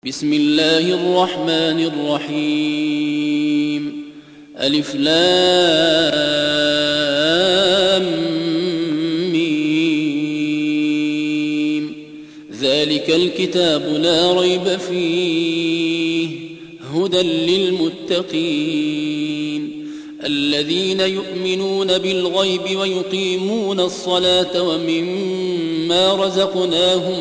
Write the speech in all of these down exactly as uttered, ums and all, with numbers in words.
بسم الله الرحمن الرحيم. ألف لام ميم. ذلك الكتاب لا ريب فيه هدى للمتقين الذين يؤمنون بالغيب ويقيمون الصلاة ومما رزقناهم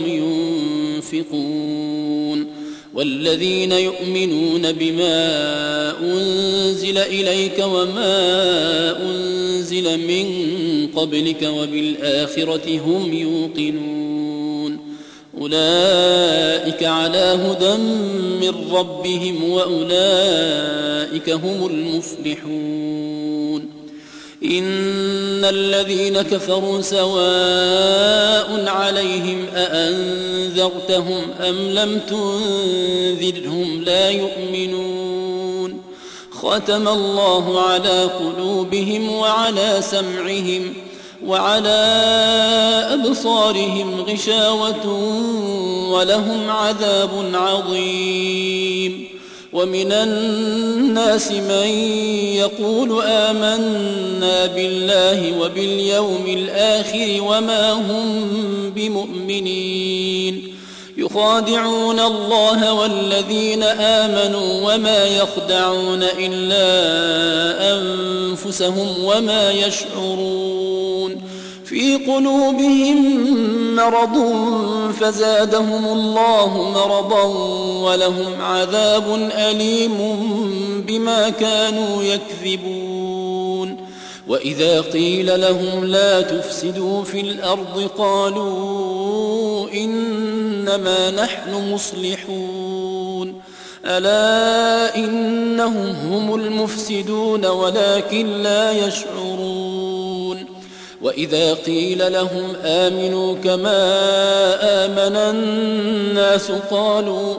ينفقون والذين يؤمنون بما أنزل إليك وما أنزل من قبلك وبالآخرة هم يوقنون أولئك على هدى من ربهم وأولئك هم المفلحون. إن الذين كفروا سواء عليهم أأنذرتهم أم لم تنذرهم لا يؤمنون. ختم الله على قلوبهم وعلى سمعهم وعلى أبصارهم غشاوة ولهم عذاب عظيم. ومن الناس من يقول آمنا بالله وباليوم الآخر وما هم بمؤمنين يخادعون الله والذين آمنوا وما يخدعون إلا أنفسهم وما يشعرون. في قلوبهم مرض فزادهم الله مرضا ولهم عذاب أليم بما كانوا يكذبون. وإذا قيل لهم لا تفسدوا في الأرض قالوا إنما نحن مصلحون ألا إنهم هم المفسدون ولكن لا يشعرون. وإذا قيل لهم آمنوا كما آمن الناس قالوا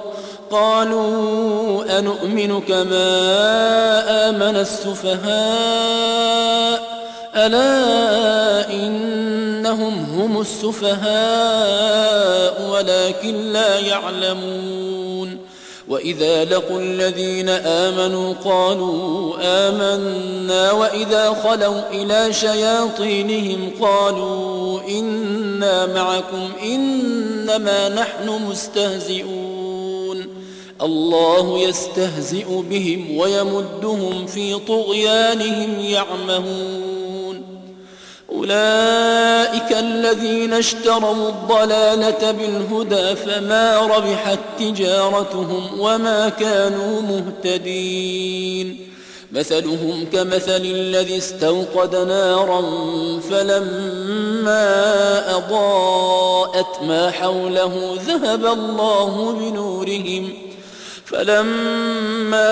قالوا أنؤمن كما آمن السفهاء ألا إنهم هم السفهاء ولكن لا يعلمون. وإذا لقوا الذين آمنوا قالوا آمنا وإذا خلوا إلى شياطينهم قالوا إنا معكم إنما نحن مستهزئون. الله يستهزئ بهم ويمدهم في طغيانهم يعمهون. أولئك الذين اشتروا الضلالة بالهدى فما ربحت تجارتهم وما كانوا مهتدين. مثلهم كمثل الذي استوقد نارا فلما أضاءت ما حوله ذهب الله بنورهم فلما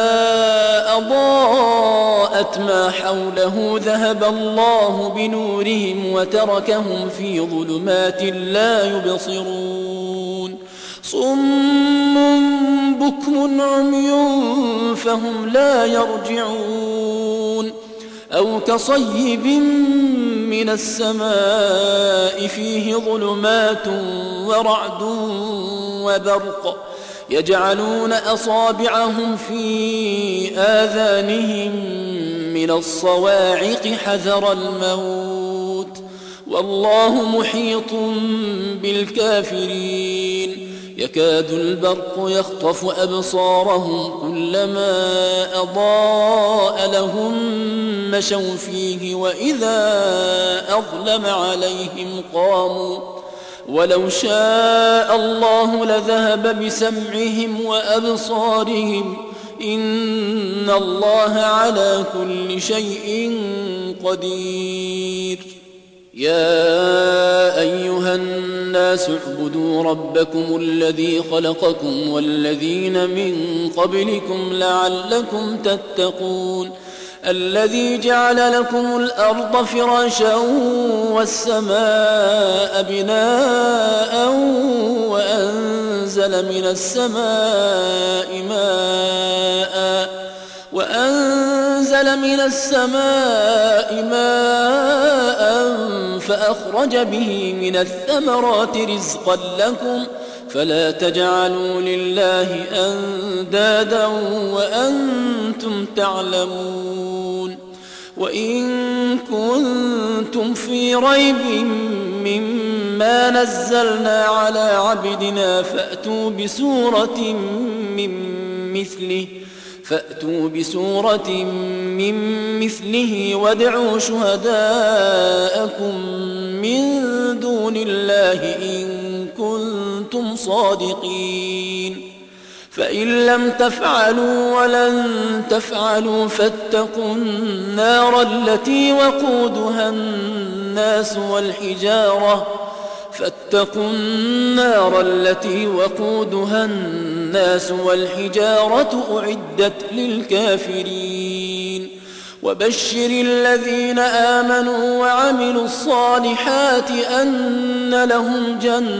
أضاءت ما حوله ذهب الله بنورهم وتركهم في ظلمات لا يبصرون. صم بكم عمي فهم لا يرجعون. أو كصيب من السماء فيه ظلمات ورعد وبرق يجعلون أصابعهم في آذانهم من الصواعق حذر الموت والله محيط بالكافرين. يكاد البرق يخطف أبصارهم كلما أضاء لهم مشوا فيه وإذا أظلم عليهم قاموا ولو شاء الله لذهب بسمعهم وأبصارهم إن الله على كل شيء قدير. يا أيها الناس اعبدوا ربكم الذي خلقكم والذين من قبلكم لعلكم تتقون الذي جعل لكم الأرض فراشا والسماء بناء وأنزل من السماء ماء وأنزل من السماء ماء فأخرج به من الثمرات رزقا لكم فلا تجعلوا لله أندادا وأنتم تعلمون وإن كنتم في ريب مما نزلنا على عبدنا فأتوا بسورة من مثله فأتوا بسورة من مثله وادعوا شهداءكم من دون الله إن كنتم صادقين فإن لم تفعلوا ولن تفعلوا فاتقوا النار التي وقودها الناس والحجارة فاتقوا النار التي وقودها الناس والحجارة أعدت للكافرين وبشر الذين آمنوا وعملوا الصالحات أن لهم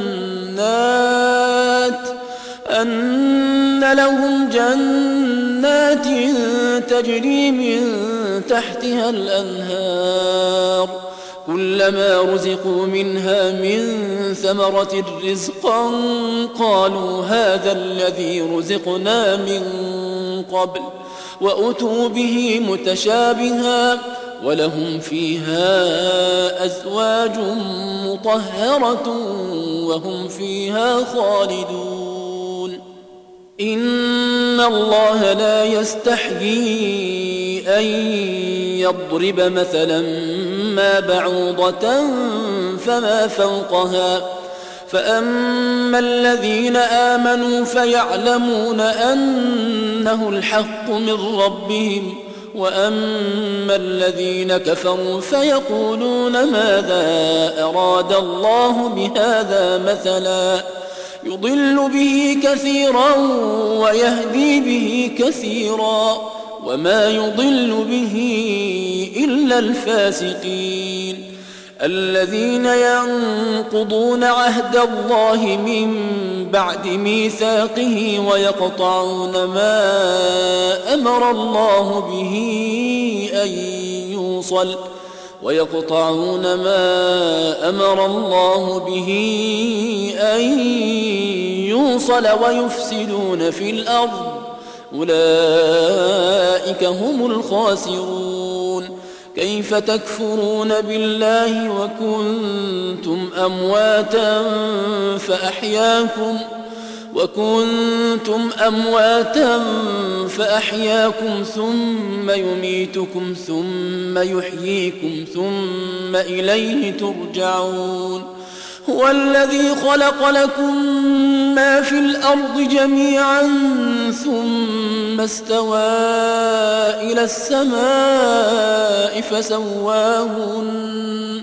جنات أن لهم جنات تجري من تحتها الأنهار كلما رزقوا منها من ثمرة رزقا قالوا هذا الذي رزقنا من قبل وأتوا به متشابها ولهم فيها أزواج مطهرة وهم فيها خالدون إن الله لا يستحيي أن يضرب مثلا ما بعوضة فما فوقها فأما الذين آمنوا فيعلمون أنه الحق من ربهم وأما الذين كفروا فيقولون ماذا أراد الله بهذا مثلا يضل به كثيرا ويهدي به كثيرا وما يضل به إلا الفاسقين الذين ينقضون عهد الله من بعد ميثاقه ويقطعون ما أمر الله به أن يوصل ويقطعون ما أمر الله به أن يوصل ويفسدون في الأرض أولئك هم الخاسرون كيف تكفرون بالله وكنتم أمواتا فأحياكم وكنتم أمواتا فأحياكم ثم يميتكم ثم يحييكم ثم إليه ترجعون هو الذي خلق لكم ما في الأرض جميعا ثم استوى إلى السماء فسواهن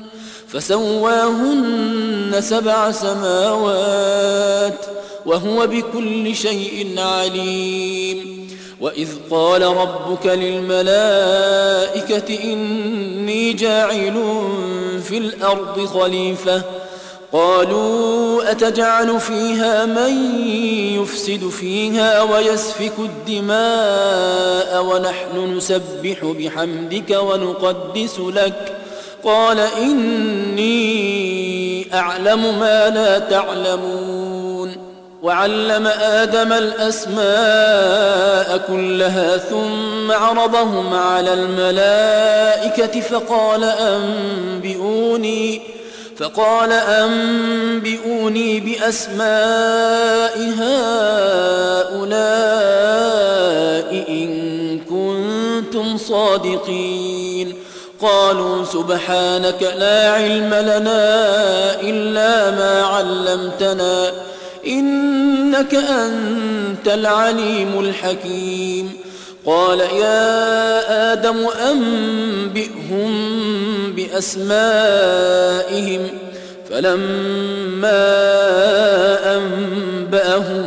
فسواهن سبع سماوات وهو بكل شيء عليم وإذ قال ربك للملائكة إني جاعل في الأرض خليفة قالوا أتجعل فيها من يفسد فيها ويسفك الدماء ونحن نسبح بحمدك ونقدس لك قال إني أعلم ما لا تعلمون وعلم آدم الأسماء كلها ثم عرضهم على الملائكة فقال أنبئوني فقال أنبئوني بأسماء هؤلاء إن كنتم صادقين قالوا سبحانك لا علم لنا إلا ما علمتنا إنك أنت العليم الحكيم قال يا آدم أنبئهم بأسمائهم فلما أنبأهم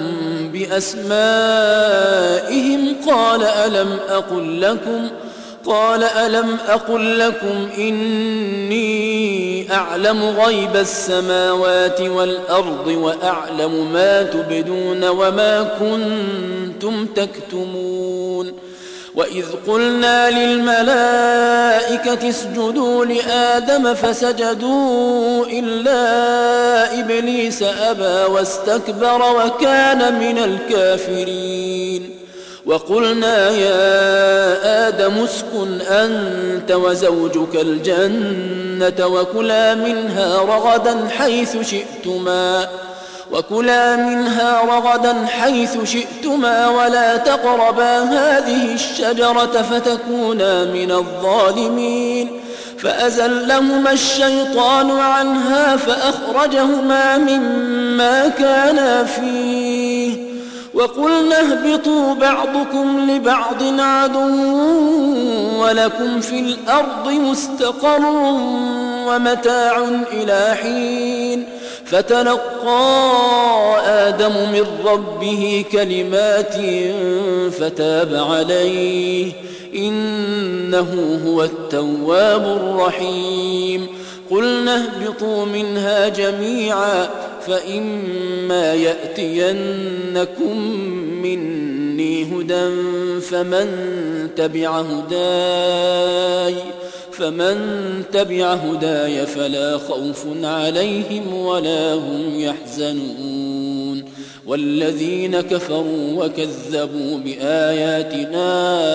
بأسمائهم قال ألم أقل لكم قال ألم أقل لكم إني أعلم غيب السماوات والأرض وأعلم ما تبدون وما كنتم تكتمون وإذ قلنا للملائكة اسجدوا لآدم فسجدوا إلا إبليس أبى واستكبر وكان من الكافرين وقلنا يا آدم اسكن أنت وزوجك الجنة وكلا منها رغدا حيث شئتما وكلا منها رغدا حيث شئتما ولا تقربا هذه الشجرة فتكونا من الظالمين فأزلهما الشيطان عنها فأخرجهما مما كانا فيه وقلنا اهبطوا بعضكم لبعض عدو ولكم في الأرض مستقر ومتاع إلى حين فتلقى آدم من ربه كلمات فتاب عليه إنه هو التواب الرحيم قلنا اهبطوا منها جميعا فإما يأتينكم مني هدى فمن تبع هداي فمن تبع هداي فلا خوف عليهم ولا هم يحزنون والذين كفروا وكذبوا بآياتنا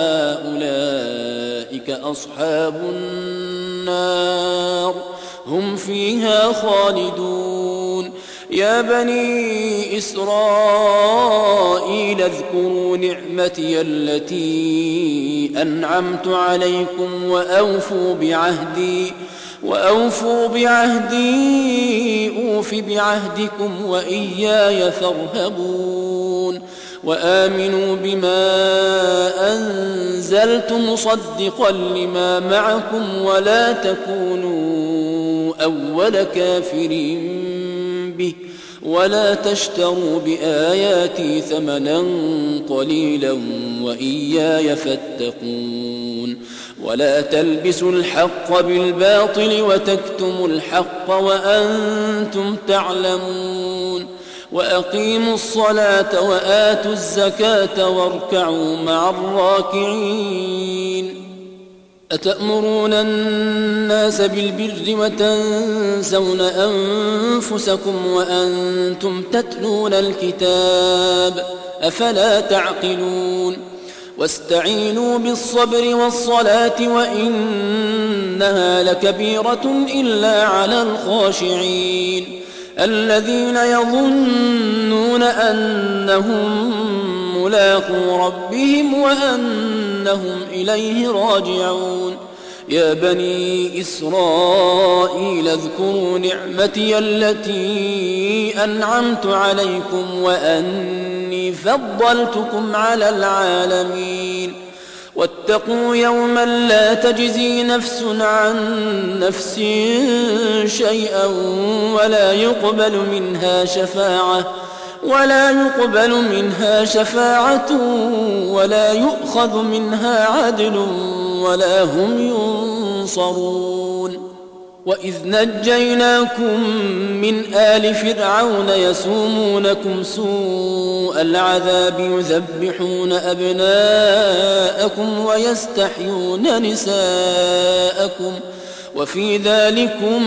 أولئك أصحاب النار هم فيها خالدون يا بني إسرائيل اذكروا نعمتي التي أنعمت عليكم وأوفوا بعهدي وأوفوا بعهدي أوف بعهدكم وإياي فارهبون وآمنوا بما أنزلت مصدقا لما معكم ولا تكونوا أول كافر به ولا تشتروا بآياتي ثمنا قليلا وإياي فاتقون ولا تلبسوا الحق بالباطل وتكتموا الحق وأنتم تعلمون وأقيموا الصلاة وآتوا الزكاة واركعوا مع الراكعين أتأمرون الناس بالبر وتنسون أنفسكم وأنتم تتلون الكتاب أفلا تعقلون واستعينوا بالصبر والصلاة وإنها لكبيرة إلا على الخاشعين الذين يظنون أنهم ملاقو ربهم وأنهم إليه راجعون يا بني إسرائيل اذكروا نعمتي التي أنعمت عليكم وأني فضلتكم على العالمين واتقوا يوما لا تجزي نفس عن نفس شيئا ولا يقبل منها شفاعة ولا يقبل منها شفاعة ولا يؤخذ منها عدل ولا هم ينصرون وإذ نجيناكم من آل فرعون يسومونكم سوء العذاب يذبحون أبناءكم ويستحيون نساءكم وفي ذلكم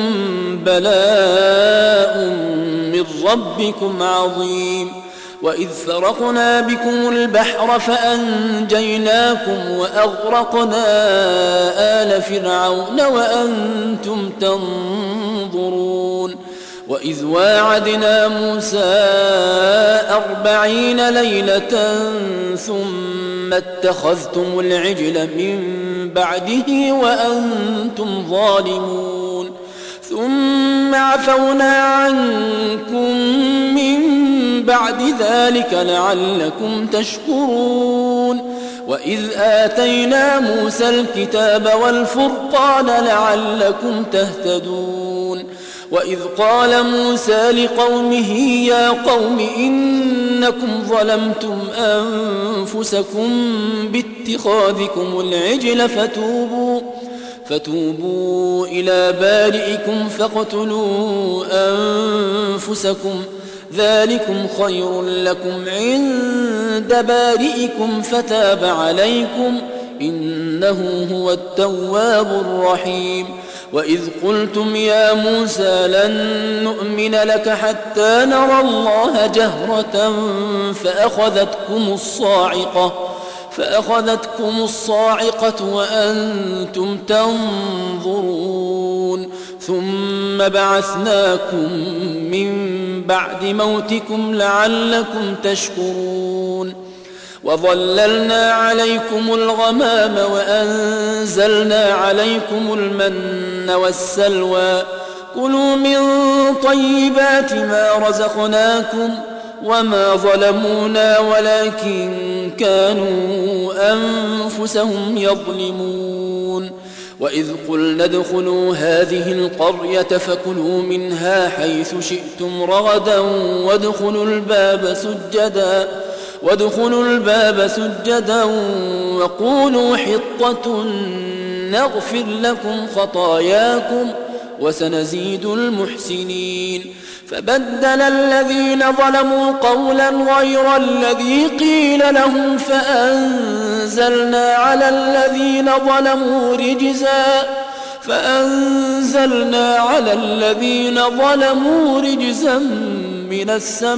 بلاء من ربكم عظيم وإذ فرقنا بكم البحر فأنجيناكم وأغرقنا آل فرعون وأنتم تنظرون وإذ واعدنا موسى أربعين ليلة ثم اتخذتم العجل من بعده وأنتم ظالمون ثم عفونا عنكم من بعد ذلك لعلكم تشكرون وإذ آتينا موسى الكتاب والفرقان لعلكم تهتدون وإذ قال موسى لقومه يا قوم إنكم ظلمتم أنفسكم باتخاذكم العجل فتوبوا فتوبوا إلى بارئكم فاقتلوا أنفسكم ذلكم خير لكم عند بارئكم فتاب عليكم إنه هو التواب الرحيم. وإذ قلتم يا موسى لن نؤمن لك حتى نرى الله جهرة فأخذتكم الصاعقة فأخذتكم الصاعقة وأنتم تنظرون ثم بعثناكم من بعد موتكم لعلكم تشكرون. وظللنا عليكم الغمام وأنزلنا عليكم المن والسلوى كلوا من طيبات ما رزقناكم وما ظلمونا ولكن كانوا أنفسهم يظلمون. وإذ قلنا ادخلوا هذه القرية فكلوا منها حيث شئتم رغدا وادخلوا الباب سجدا وادخلوا الباب سجدا وقولوا حطة نغفر لكم خطاياكم وسنزيد المحسنين. فبدل الذين ظلموا قولا غير الذي قيل لهم فأنزلنا على الذين ظلموا رجزا فأنزلنا على الذين ظلموا رجزا من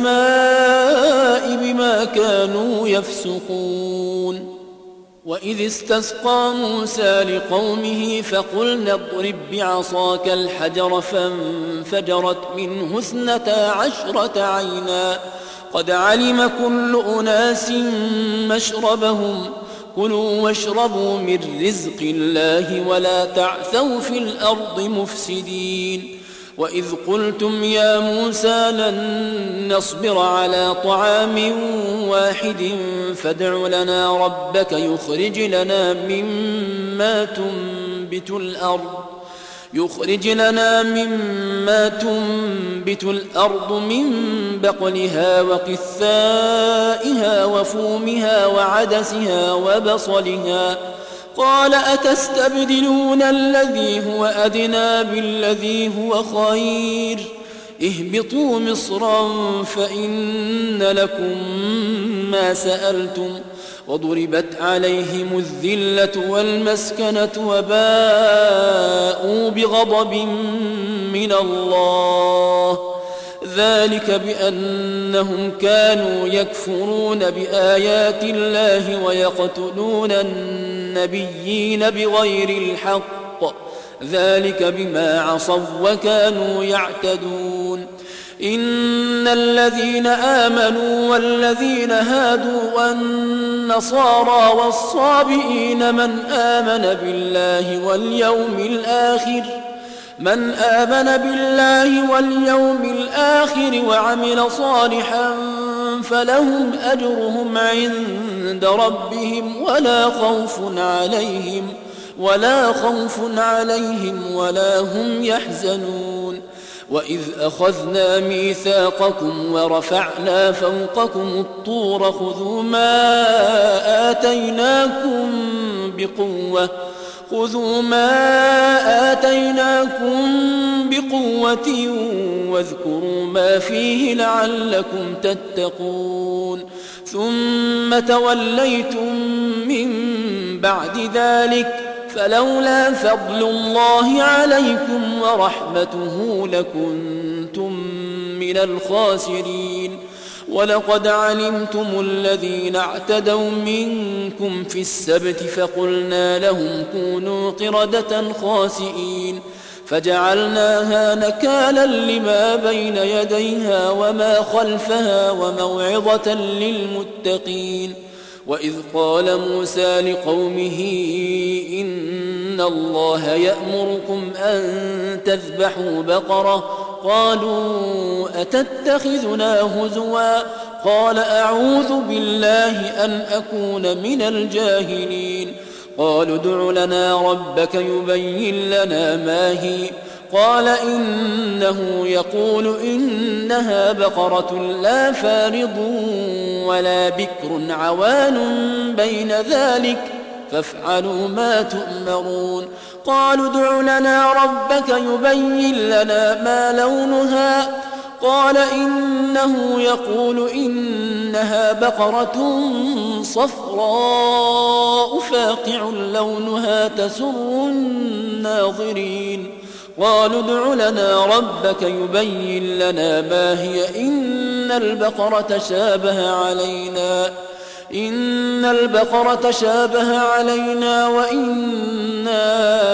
السماء بما كانوا يفسقون. وإذ استسقى موسى لقومه فقلنا اضرب بعصاك الحجر فانفجرت منه اثنتا عشرة عينا قد علم كل أناس مشربهم كلوا واشربوا من رزق الله ولا تعثوا في الأرض مفسدين. وإذ قلتم يا موسى لن نصبر على طعام واحد فادع لنا ربك يخرج لنا مما تنبت الأرض يخرج لنا مما تنبت الأرض من بقلها وقثائها وفومها وعدسها وبصلها قال أتستبدلون الذي هو أدنى بالذي هو خير اهبطوا مصرا فإن لكم ما سألتم وضربت عليهم الذلة والمسكنة وباءوا بغضب من الله ذلك بأنهم كانوا يكفرون بآيات الله ويقتلون النبيين بغير الحق ذلك بما عصوا وكانوا يعتدون. إن الذين آمنوا والذين هادوا والنصارى والصابئين من آمن بالله واليوم الآخر من آمن بالله واليوم الآخر وعمل صالحا فلهم أجرهم عند ربهم ولا خوف عليهم ولا خوف عليهم ولا هم يحزنون. وإذ أخذنا ميثاقكم ورفعنا فوقكم الطور خذوا ما آتيناكم بقوة خذوا ما آتيناكم بقوة واذكروا ما فيه لعلكم تتقون. ثم توليتم من بعد ذلك فلولا فضل الله عليكم ورحمته لكنتم من الخاسرين. ولقد علمتم الذين اعتدوا منكم في السبت فقلنا لهم كونوا قردة خاسئين فجعلناها نكالا لما بين يديها وما خلفها وموعظة للمتقين. وإذ قال موسى لقومه إن الله يأمركم أن تذبحوا بقرة قالوا أتتخذنا هزوا قال أعوذ بالله أن أكون من الجاهلين. قالوا ادع لنا ربك يبين لنا ما هي قال إنه يقول إنها بقرة لا فارض ولا بكر عوان بين ذلك فافعلوا ما تؤمرون. قالوا ادع لنا ربك يبين لنا ما لونها قال إنه يقول إنها بقرة صفراء بيضاء فاقع لونها تسر الناظرين قالوا ادع لنا ربك يبين لنا ما هي إن البقرة تشابه علينا إن البقرة تشابه علينا وإنا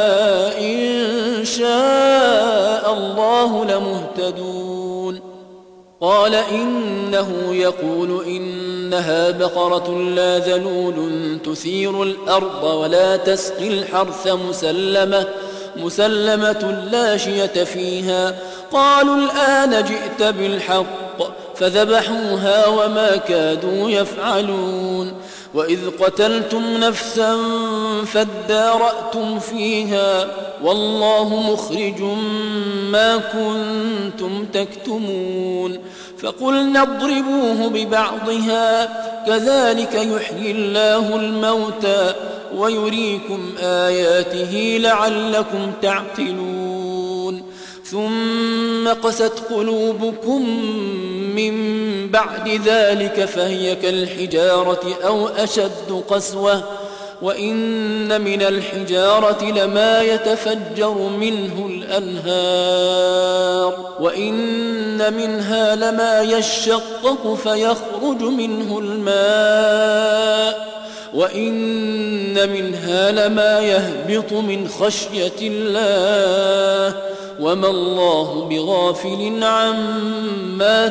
إن شاء الله لمهتدون قال إنه يقول إنها بقرة لا ذلول تثير الأرض ولا تسقي الحرث مسلمة مسلمة لا شية فيها قالوا الآن جئت بالحق فذبحوها وما كادوا يفعلون وإذ قتلتم نفسا فادارأتم فيها والله مخرج ما كنتم تكتمون فقلنا اضربوه ببعضها كذلك يحيي الله الموتى ويريكم آياته لعلكم تعقلون ثم قست قلوبكم من بعد ذلك فهي كالحجارة أو أشد قسوة وإن من الحجارة لما يتفجر منه الأنهار وإن منها لما يشقق فيخرج منه الماء وإن منها لما يهبط من خشية الله وما الله بغافل عما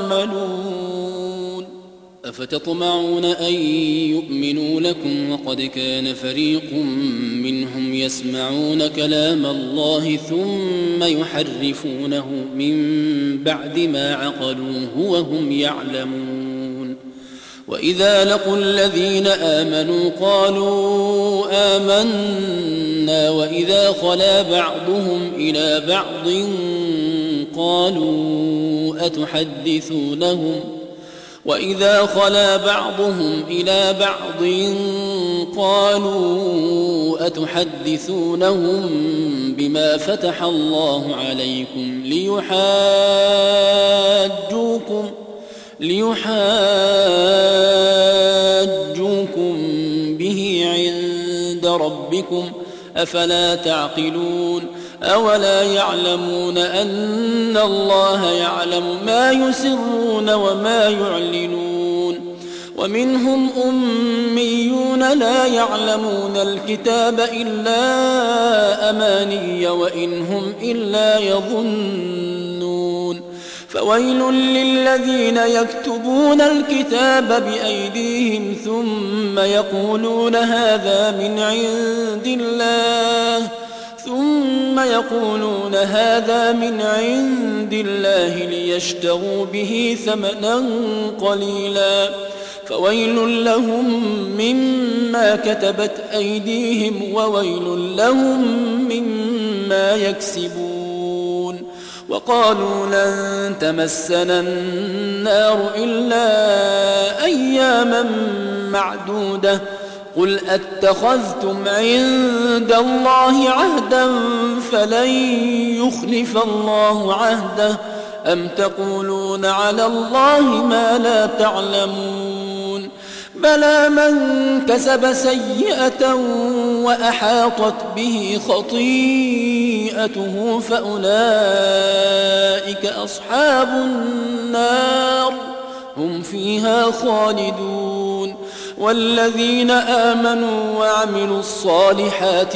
تعملون أفتطمعون أن يؤمنوا لكم وقد كان فريق منهم يسمعون كلام الله ثم يحرفونه من بعد ما عقلوه وهم يعلمون وإذا لقوا الذين آمنوا قالوا آمنا وإذا خلا بعضهم إلى بعض قالوا أتحدثونهم وإذا خلا بعضهم إلى بعض قالوا أتحدثونهم بما فتح الله عليكم ليحاجوكم ليحاجوكم به عند ربكم أفلا تعقلون أولا يعلمون أن الله يعلم ما يسرون وما يعلنون ومنهم أميون لا يعلمون الكتاب إلا أماني وإن هم إلا يظنون فويل للذين يكتبون الكتاب بأيديهم ثم يقولون هذا من عند الله ثم يقولون هذا من عند الله ليشتروا به ثمنا قليلا فويل لهم مما كتبت أيديهم وويل لهم مما يكسبون وقالوا لن تمسنا النار إلا أياما معدودة قل أتخذتم عند الله عهدا فلن يخلف الله عهده أم تقولون على الله ما لا تعلمون بلى من كسب سيئة وأحاطت به خطيئته فأولئك أصحاب النار هم فيها خالدون والذين آمنوا وعملوا الصالحات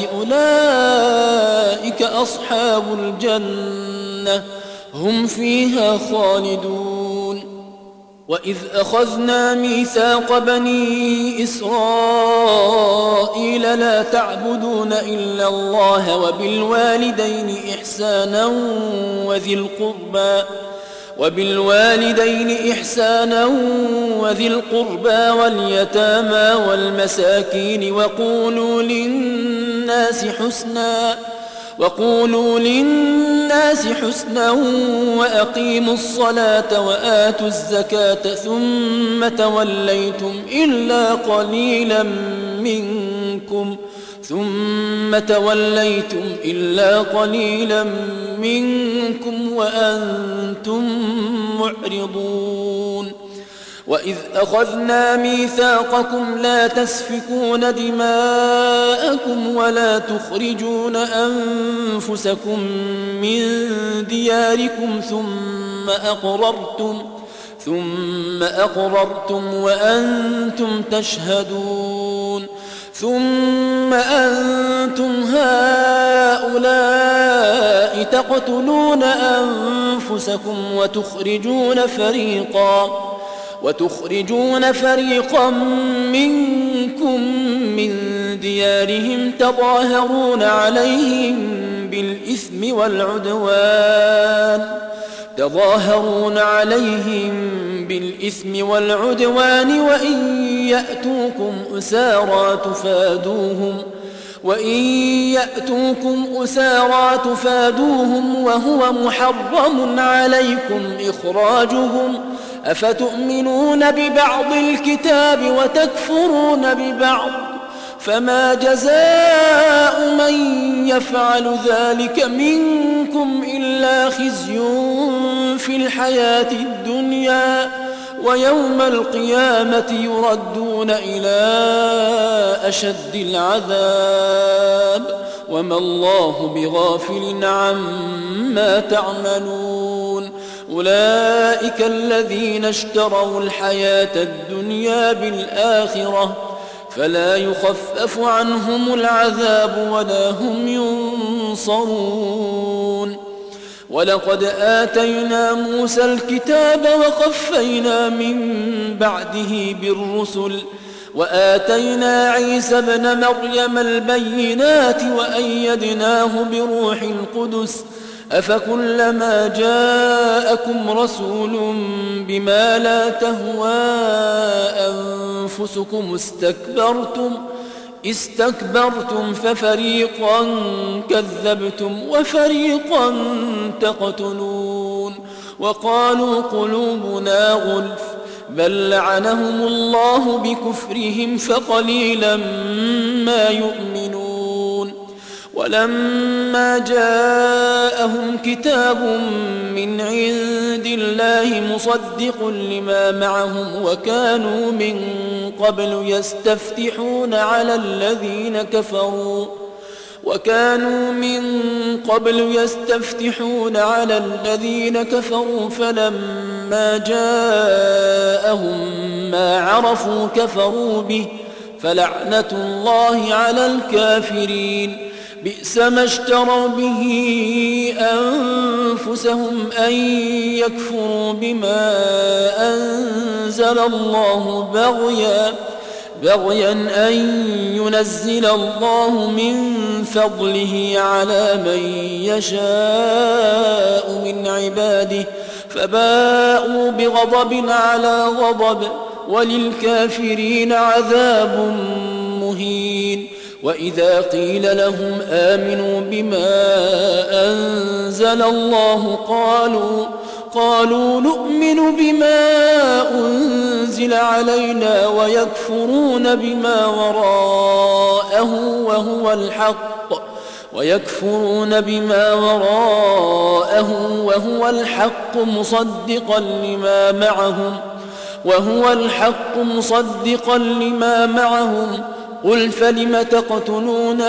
أولئك أصحاب الجنة هم فيها خالدون وإذ أخذنا ميثاق بني إسرائيل لا تعبدون إلا الله وبالوالدين إحسانا وذي القربى وبالوالدين إحسانا وذي القربى واليتامى والمساكين وقولوا للناس حسنا وقولوا للناس حسنا وأقيموا الصلاة وآتوا الزكاة ثم توليتم إلا قليلا منكم ثم توليتم إلا قليلا منكم وأنتم معرضون وإذ أخذنا ميثاقكم لا تسفكون دماءكم ولا تخرجون أنفسكم من دياركم ثم أقررتم ثم أقررتم وأنتم تشهدون ثم أنتم هؤلاء تقتلون أنفسكم وتخرجون فريقا وتخرجون فريقا منكم من ديارهم تظاهرون عليهم بالإثم والعدوان تظاهرون عليهم بالإثم والعدوان وإن يأتوكم أسارى تفادوهم وإن يأتوكم أسارى تفادوهم وهو محرم عليكم إخراجهم أفتؤمنون ببعض الكتاب وتكفرون ببعض فما جزاء من يفعل ذلك منكم إلا خزي في الحياة الدنيا ويوم القيامة يردون إلى أشد العذاب وما الله بغافل عما تعملون أولئك الذين اشتروا الحياة الدنيا بالآخرة فلا يخفف عنهم العذاب ولا هم ينصرون ولقد آتينا موسى الكتاب وقفينا من بعده بالرسل وآتينا عيسى ابن مريم البينات وأيدناه بروح القدس أفكلما جاءكم رسول بما لا تهوى أنفسكم استكبرتم استكبرتم ففريقا كذبتم وفريقا تقتلون وقالوا قلوبنا غلف بل لعنهم الله بكفرهم فقليلا ما يؤمنون ولما جاءهم كتاب من عند الله مصدق لما معهم وكانوا من قبل يستفتحون على الذين كفروا وكانوا من قبل يستفتحون على الذين كفروا فلما جاءهم ما عرفوا كفروا به فلعنة الله على الكافرين بئس ما اشتروا به أنفسهم أن يكفروا بما أنزل الله بغيا بغيا أن ينزل الله من فضله على من يشاء من عباده فباءوا بغضب على غضب وللكافرين عذاب مهين وإذا قيل لهم آمنوا بما أنزل الله قالوا قالوا نؤمن بما أنزل علينا ويكفرون بما وراءه وهو الحق ويكفرون بما وراءه وهو الحق مصدقا لما معهم وهو الحق مصدقا لما معهم قل فلم تقتلون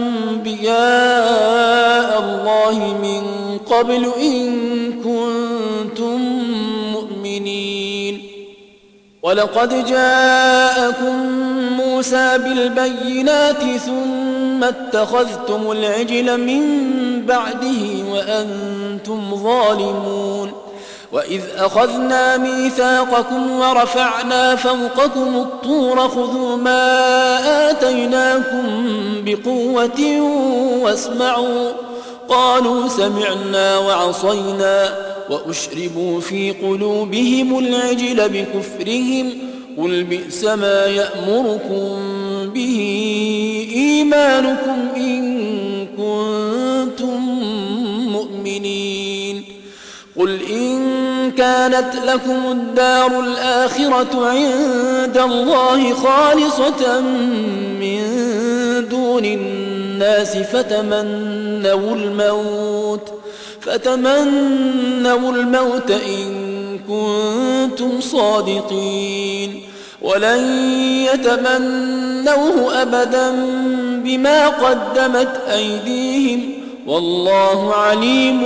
أنبياء الله من قبل إن كنتم مؤمنين ولقد جاءكم موسى بالبينات ثم اتخذتم العجل من بعده وأنتم ظالمون وإذ أخذنا ميثاقكم ورفعنا فوقكم الطور خذوا ما آتيناكم بقوة واسمعوا قالوا سمعنا وعصينا وأشربوا في قلوبهم العجل بكفرهم قل بئس ما يأمركم به إيمانكم إن كنتم مؤمنين قل إن كانت لكم الدار الآخرة عند الله خالصة من دون الناس فتمنوا الموت فتمنوا الموت إن كنتم صادقين ولن يتمنوه أبدا بما قدمت أيديهم والله عليم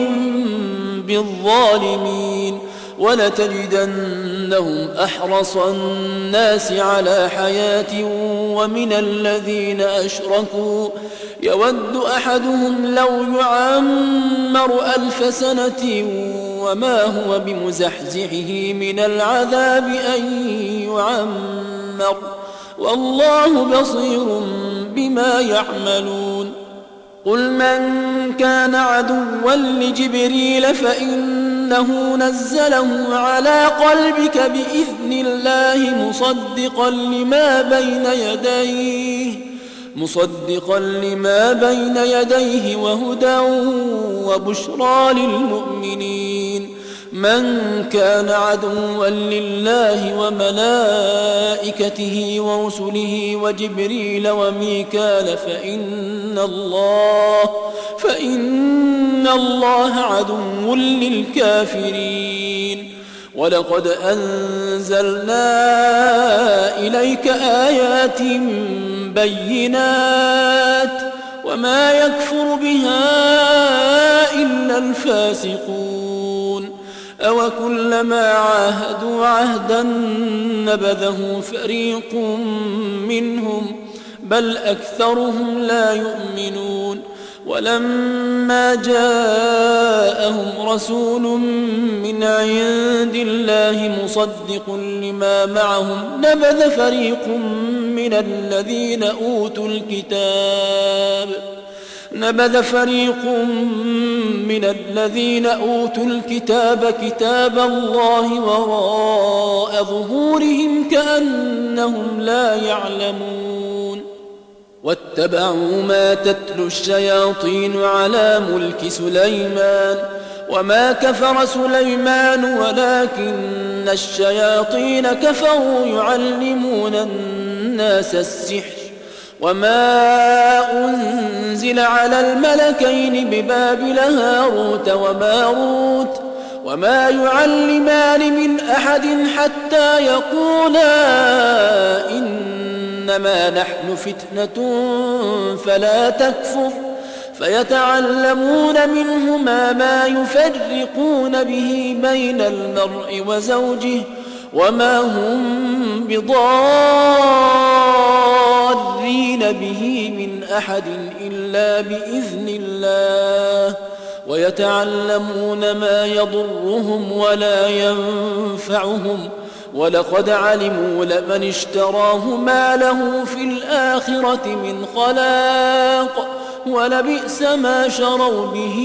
بالظالمين ولتجدنهم أحرص الناس على حياة ومن الذين أشركوا يود أحدهم لو يعمر ألف سنة وما هو بمزحزحه من العذاب أن يعمر والله بصير بما يعملون قل من كان عدوا لجبريل فإنه نزله على قلبك بإذن الله مصدقا لما بين يديه مصدقا لما بين يديه وهدى وبشرى للمؤمنين من كان عدوا لله وملائكته ورسله وجبريل وميكال فإن الله فإن الله عدو للكافرين ولقد أنزلنا إليك آيات بينات وما يكفر بها إلا الفاسقون أوكلما عاهدوا عهدا نبذه فريق منهم بل أكثرهم لا يؤمنون ولما جاءهم رسول من عند الله مصدق لما معهم نبذ فريق من الذين أوتوا الكتاب نبذ فريق من الذين أوتوا الكتاب كتاب الله وراء ظهورهم كأنهم لا يعلمون واتبعوا ما تتلو الشياطين على ملك سليمان وما كفر سليمان ولكن الشياطين كفروا يعلمون الناس السحر وما أنزل على الملكين ببابل هاروت وماروت وما يعلمان من أحد حتى يقولا إنما نحن فتنة فلا تكفر فيتعلمون منهما ما يفرقون به بين المرء وزوجه وما هم بضارين به من أحد إلا بإذن الله ويتعلمون ما يضرهم ولا ينفعهم ولقد علموا لمن اشتراه ما له في الآخرة من خلاق ولبئس ما شروا به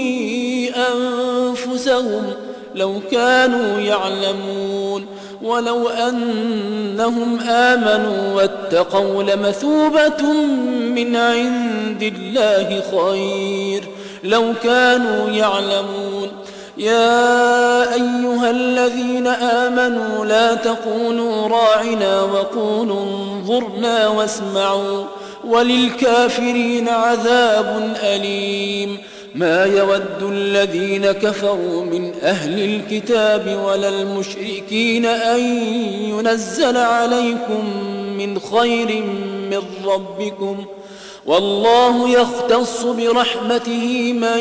أنفسهم لو كانوا يعلمون ولو أنهم آمنوا واتقوا لمثوبة من عند الله خير لو كانوا يعلمون يا أيها الذين آمنوا لا تقولوا راعنا وقولوا انظرنا واسمعوا وللكافرين عذاب أليم ما يود الذين كفروا من أهل الكتاب ولا المشركين أن ينزل عليكم من خير من ربكم والله يختص برحمته من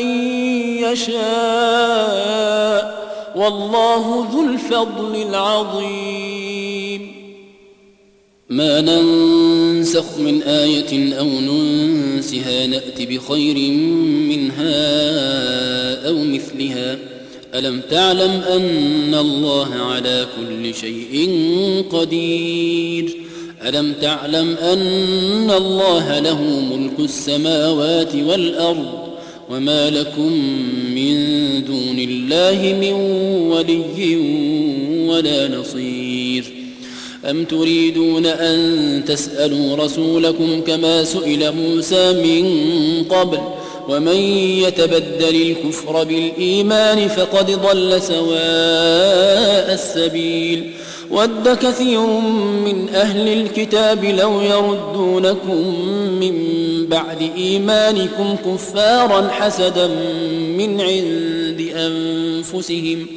يشاء والله ذو الفضل العظيم ما ننسخ من آية أو ننسها نأت بخير منها أو مثلها ألم تعلم أن الله على كل شيء قدير ألم تعلم أن الله له ملك السماوات والأرض وما لكم من دون الله من ولي ولا نصير أم تريدون أن تسألوا رسولكم كما سئل موسى من قبل ومن يتبدل الكفر بالإيمان فقد ضل سواء السبيل ود كثير من أهل الكتاب لو يردونكم من بعد إيمانكم كفارا حسدا من عند أنفسهم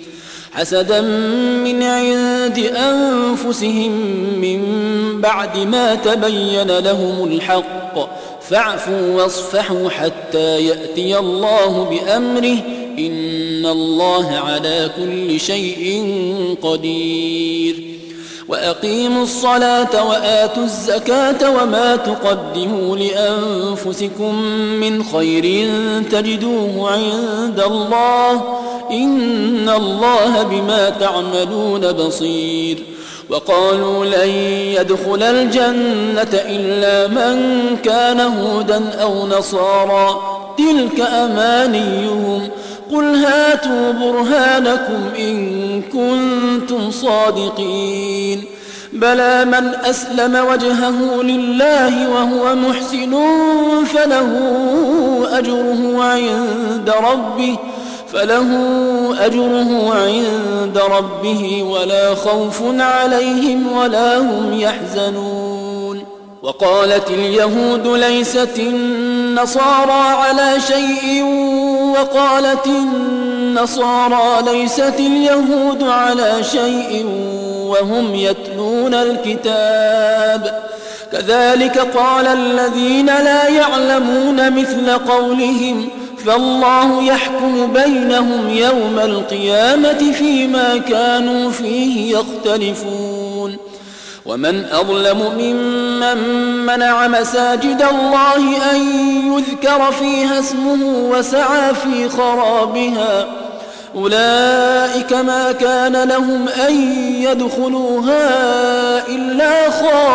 حسدا من عند أنفسهم من بعد ما تبين لهم الحق فاعفوا واصفحوا حتى يأتي الله بأمره إن الله على كل شيء قدير وأقيموا الصلاة وآتوا الزكاة وما تقدموا لأنفسكم من خير تجدوه عند الله إن الله بما تعملون بصير وقالوا لن يدخل الجنة إلا من كان هودا أو نصارى تلك أمانيهم قل هاتوا برهانكم إن كنتم صادقين بلى من أسلم وجهه لله وهو محسن فله أجره عند ربه فله أجره عند ربه ولا خوف عليهم ولا هم يحزنون وقالت اليهود ليست النصارى على شيء وقالت النصارى ليست اليهود على شيء وهم يتلون الكتاب كذلك قال الذين لا يعلمون مثل قولهم فالله يحكم بينهم يوم القيامة فيما كانوا فيه يختلفون ومن أظلم ممن منع مساجد الله أن يذكر فيها اسمه وسعى في خرابها أولئك ما كان لهم أن يدخلوها إلا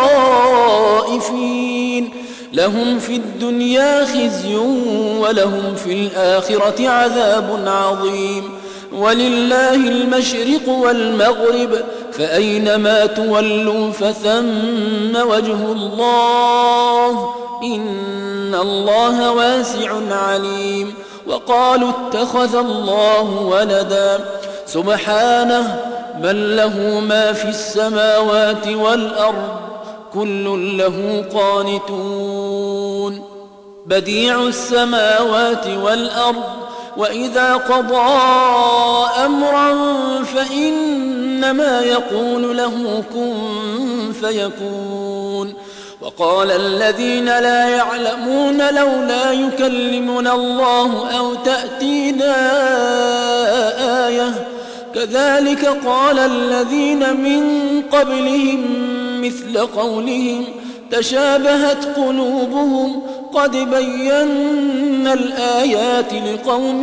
خائفين لهم في الدنيا خزي ولهم في الآخرة عذاب عظيم ولله المشرق والمغرب فأينما تولوا فثم وجه الله إن الله واسع عليم وقالوا اتخذ الله ولدا سبحانه بل له ما في السماوات والأرض كل له قانتون بديع السماوات والأرض وإذا قضى أمرا فإنما يقول له كن فيكون وقال الذين لا يعلمون لولا يكلمنا الله أو تأتينا آية كذلك قال الذين من قبلهم مثل قولهم تشابهت قلوبهم قد بينا الآيات لقوم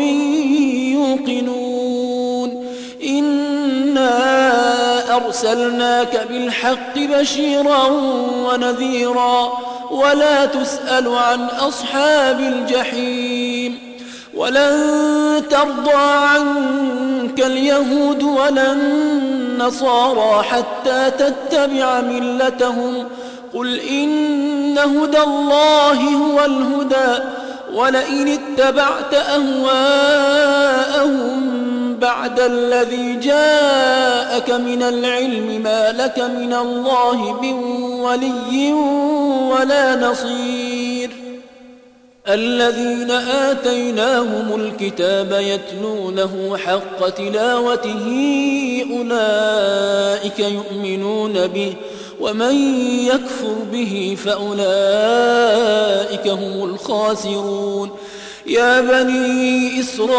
يوقنون إنا أرسلناك بالحق بشيرا ونذيرا ولا تسأل عن أصحاب الجحيم ولن ترضى عنك اليهود ولا النصارى حتى تتبع ملتهم قل إن هدى الله هو الهدى ولئن اتبعت أهواءهم بعد الذي جاءك من العلم ما لك من الله من ولي ولا نصير الذين آتيناهم الكتاب يتلونه حق تلاوته أولئك يؤمنون به ومن يكفر به فأولئك هم الخاسرون يا بني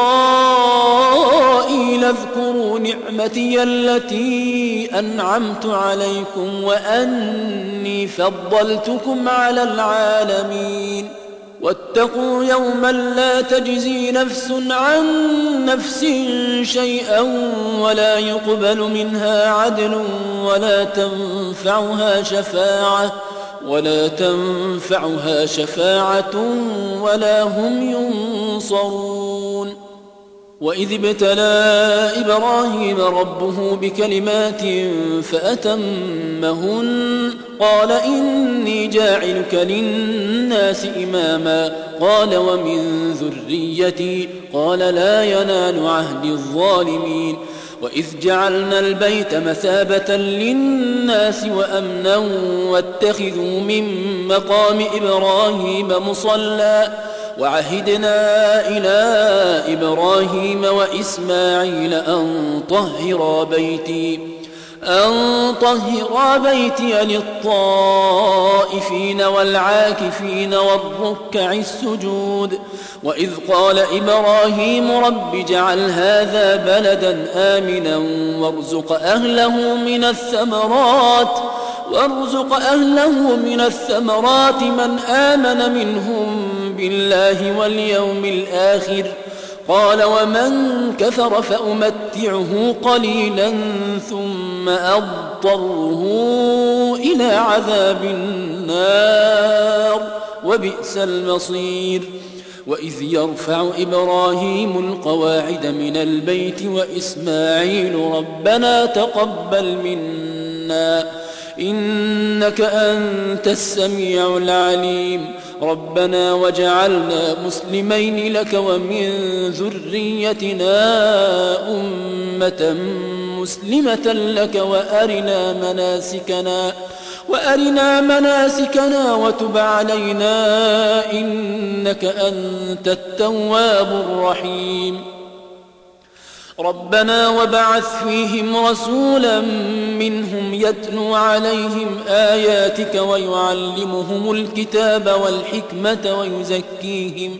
إسرائيل اذكروا نعمتي التي أنعمت عليكم وأني فضلتكم على العالمين واتقوا يوما لا تجزي نفس عن نفس شيئا ولا يقبل منها عدل ولا تنفعها شفاعة ولا تنفعها شفاعة ولا هم ينصرون وإذ ابتلى إبراهيم ربه بكلمات فأتمهن قال إني جاعلك للناس إماما قال ومن ذريتي قال لا ينال عهد الظالمين وإذ جعلنا البيت مثابة للناس وأمنا واتخذوا من مقام إبراهيم مصلى وعهدنا إلى إبراهيم وإسماعيل أن طهرا بيتي أن طهرا بيتي للطائفين والعاكفين والركع السجود وإذ قال إبراهيم رب اجعل هذا بلدا آمنا وارزق أهله من الثمرات وارزق أهله من الثمرات من آمن منهم بالله واليوم الآخر قال ومن كفر فأمتعه قليلا ثم أضطره إلى عذاب النار وبئس المصير وإذ يرفع إبراهيم القواعد من البيت وإسماعيل ربنا تقبل منا إنك أنت السميع العليم ربنا وجعلنا مسلمين لك ومن ذريتنا أمة مسلمة لك وأرنا مناسكنا وأرنا مناسكنا وتب علينا إنك أنت التواب الرحيم ربنا وبعث فيهم رسولا منهم يتلو عليهم آياتك ويعلمهم الكتاب والحكمة ويزكيهم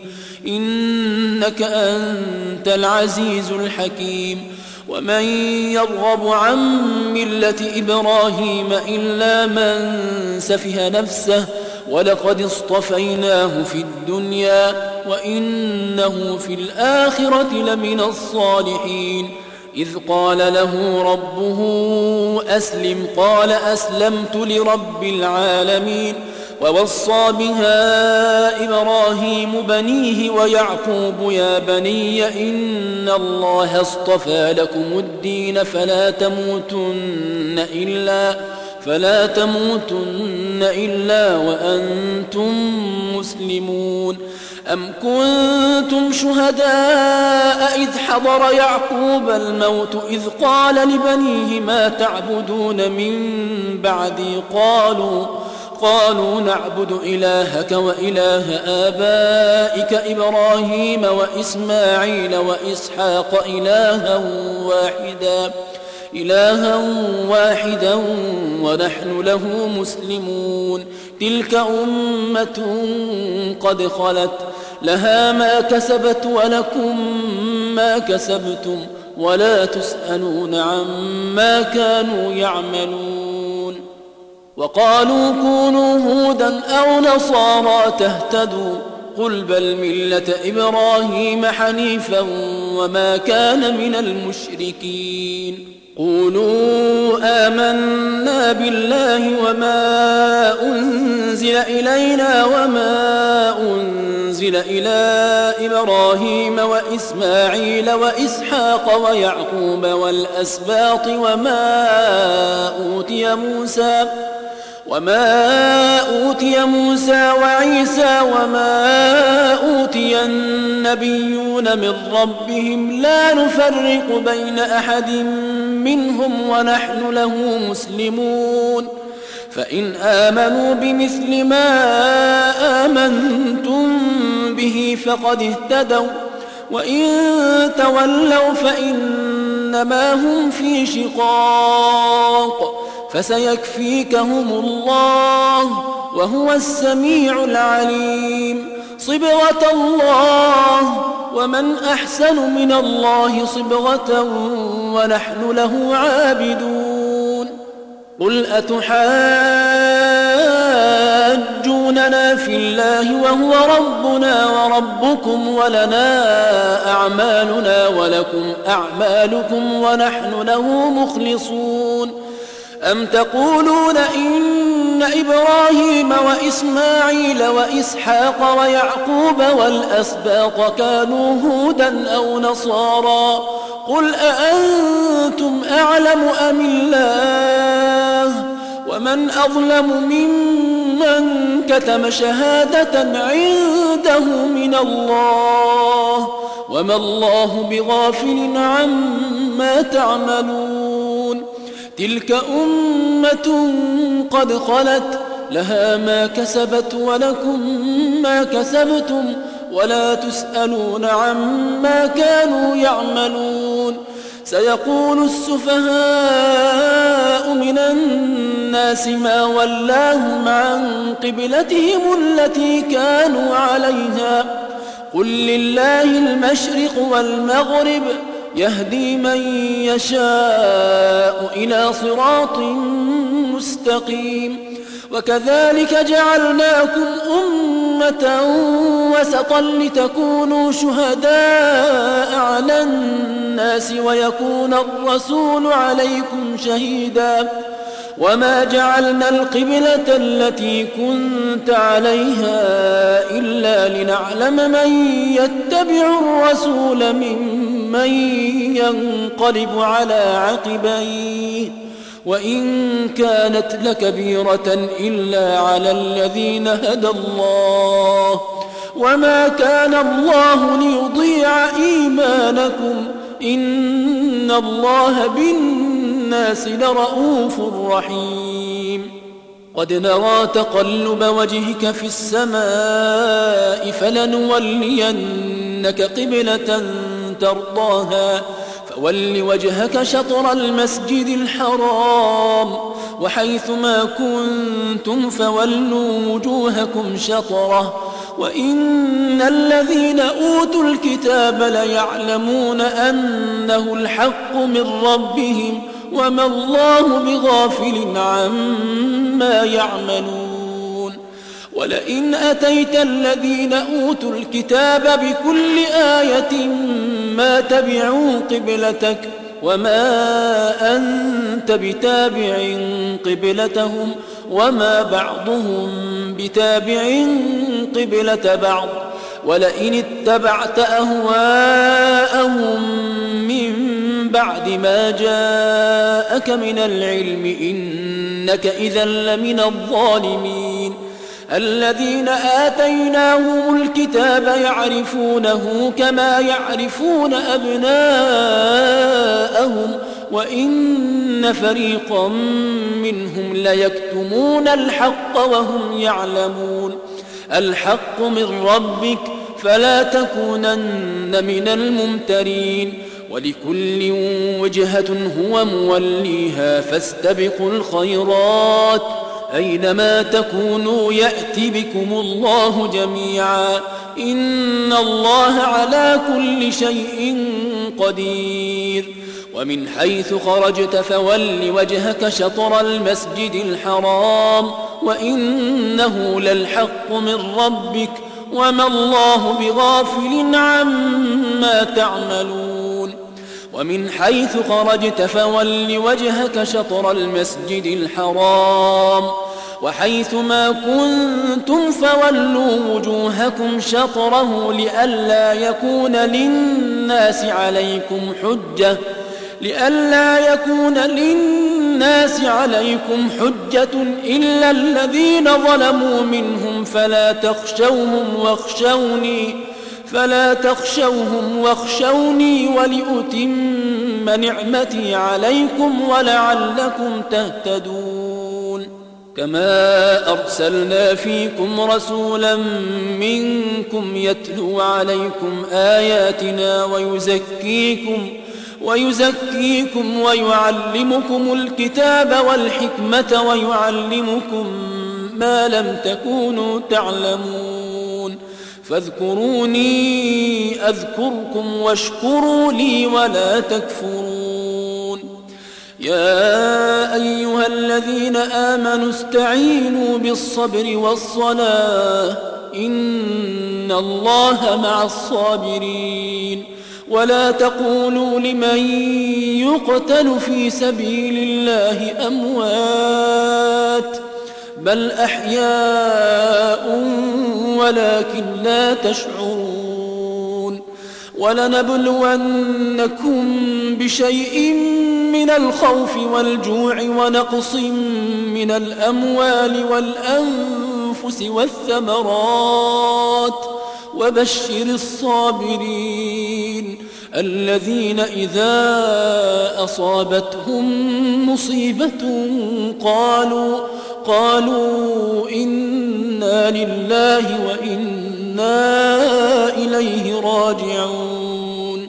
إنك أنت العزيز الحكيم ومن يرغب عن ملة إبراهيم إلا من سفه نفسه ولقد اصطفيناه في الدنيا وإنه في الآخرة لمن الصالحين إذ قال له ربه أسلم قال أسلمت لرب العالمين ووصى بها إبراهيم بنيه ويعقوب يا بني إن الله اصطفى لكم الدين فلا تموتن إلا فلا تموتن إلا وأنتم مسلمون أم كنتم شهداء إذ حضر يعقوب الموت إذ قال لبنيه ما تعبدون من بعدي قالوا قالوا نعبد إلهك وإله آبائك إبراهيم وإسماعيل وإسحاق إلها واحدا إلها واحدا ونحن له مسلمون تلك أمة قد خلت لها ما كسبت ولكم ما كسبتم ولا تسألون عما كانوا يعملون وقالوا كونوا هودا أو نصارى تهتدوا قل بل ملة إبراهيم حنيفا وما كان من المشركين قولوا آمنا بالله وما أنزل إلينا وما أنزل إلى إبراهيم وإسماعيل وإسحاق ويعقوب والأسباط وما أوتي موسى وما أوتي موسى وعيسى وما أوتي النبيون من ربهم لا نفرق بين أحد منهم ونحن له مسلمون فإن آمنوا بمثل ما آمنتم به فقد اهتدوا وإن تولوا فإنما هم في شقاق فسيكفيكهم الله وهو السميع العليم صبغة الله ومن أحسن من الله صبغة ونحن له عابدون قل أتحاجوننا في الله وهو ربنا وربكم ولنا أعمالنا ولكم أعمالكم ونحن له مخلصون أم تقولون إن إبراهيم وإسماعيل وإسحاق ويعقوب والأسباط كانوا هودا أو نصارى قل أأنتم أعلم أم الله ومن أظلم ممن كتم شهادة عنده من الله وما الله بغافل عما تعملون تلك أمة قد خلت لها ما كسبت ولكم ما كسبتم ولا تسألون عما كانوا يعملون سيقول السفهاء من الناس ما ولاهم عن قبلتهم التي كانوا عليها قل لله المشرق والمغرب يهدي من يشاء إلى صراط مستقيم وكذلك جعلناكم أمة وسطا لتكونوا شهداء على الناس ويكون الرسول عليكم شهيدا وما جعلنا القبلة التي كنت عليها إلا لنعلم من يتبع الرسول ممن ينقلب على عقبيه وإن كانت لكبيرة إلا على الذين هدى الله وما كان الله ليضيع إيمانكم إن الله بالناس لرؤوف رحيم قد نرى تقلب وجهك في السماء فلنولينك قبلة ترضاها فول وجهك شطر المسجد الحرام وحيث ما كنتم فولوا وجوهكم شطره وإن الذين أوتوا الكتاب ليعلمون أنه الحق من ربهم وما الله بغافل عما يعملون ولئن أتيت الذين أوتوا الكتاب بكل آية ما تبعوا قبلتك وما أنت بتابع قبلتهم وما بعضهم بتابع قبلة بعض ولئن اتبعت أهواءهم من بعد ما جاءك من العلم إنك إذا لمن الظالمين الذين آتيناهم الكتاب يعرفونه كما يعرفون أبناءهم وإن فريقا منهم ليكتمون الحق وهم يعلمون الحق من ربك فلا تكونن من الممترين ولكل وجهة هو موليها فاستبقوا الخيرات أينما تكونوا يأتي بكم الله جميعا إن الله على كل شيء قدير ومن حيث خرجت فول وجهك شطر المسجد الحرام وإنه للحق من ربك وما الله بغافل عما تعملون ومن حيث خرجت فول وجهك شطر المسجد الحرام وحيث ما كنتم فولوا وجوهكم شطره لئلا يكون للناس عليكم حجة لئلا يكون للناس عليكم حجة إلا الذين ظلموا منهم فلا تخشوهم واخشوني فلا تخشوهم واخشوني ولأتم نعمتي عليكم ولعلكم تهتدون كما أرسلنا فيكم رسولا منكم يتلو عليكم آياتنا ويزكيكم ويزكيكم ويعلمكم الكتاب والحكمة ويعلمكم ما لم تكونوا تعلمون فاذكروني أذكركم واشكروا لي ولا تكفرون يا أيها الذين آمنوا استعينوا بالصبر والصلاة إن الله مع الصابرين ولا تقولوا لمن يقتل في سبيل الله أموات بل أحياء ولكن لا تشعرون ولنبلونكم بشيء من الخوف والجوع ونقص من الأموال والأنفس والثمرات وبشر الصابرين الذين إذا أصابتهم مصيبة قالوا قالوا إنا لله وإنا إنا إليه راجعون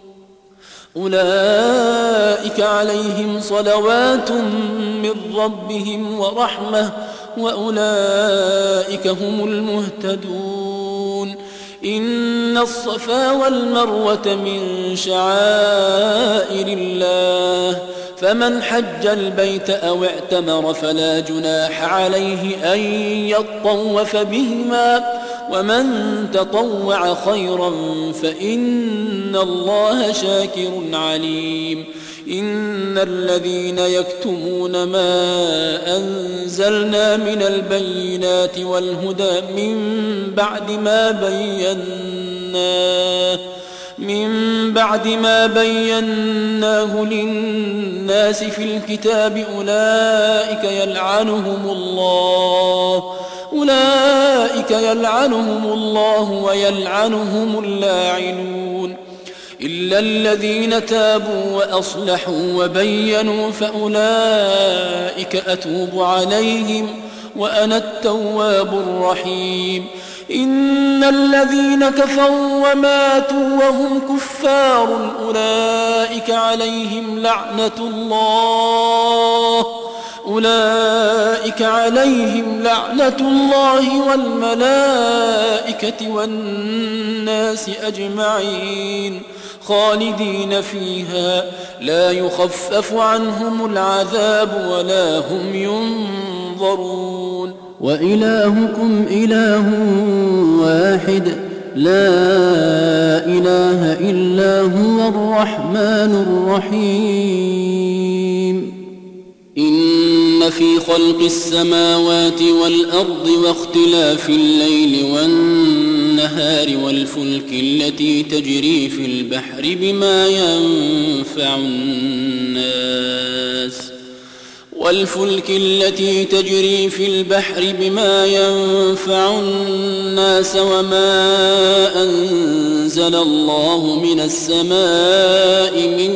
أولئك عليهم صلوات من ربهم ورحمة وأولئك هم المهتدون إن الصفا والمروة من شعائر الله فمن حج البيت أو اعتمر فلا جناح عليه أن يطوف بهما ومن تطوع خيرا فإن الله شاكر عليم إن الذين يكتمون ما أنزلنا من البينات والهدى من بعد ما بيناه من بعد ما بيناه للناس في الكتاب أولئك يلعنهم الله أولئك يلعنهم الله ويلعنهم اللاعنون إلا الذين تابوا وأصلحوا وبينوا فأولئك أتوب عليهم وأنا التواب الرحيم إن الذين كفروا وماتوا وهم كفار أولئك عليهم لعنة الله أولئك عليهم لعنة الله والملائكة والناس أجمعين خالدين فيها لا يخفف عنهم العذاب ولا هم ينظرون وإلهكم إله واحد لا إله إلا هو الرحمن الرحيم إن في خلق السماوات والأرض واختلاف الليل والنهار والفلك التي تجري في البحر بما ينفع الناس والفلك التي تجري في البحر بما ينفع الناس وما أنزل الله من السماء من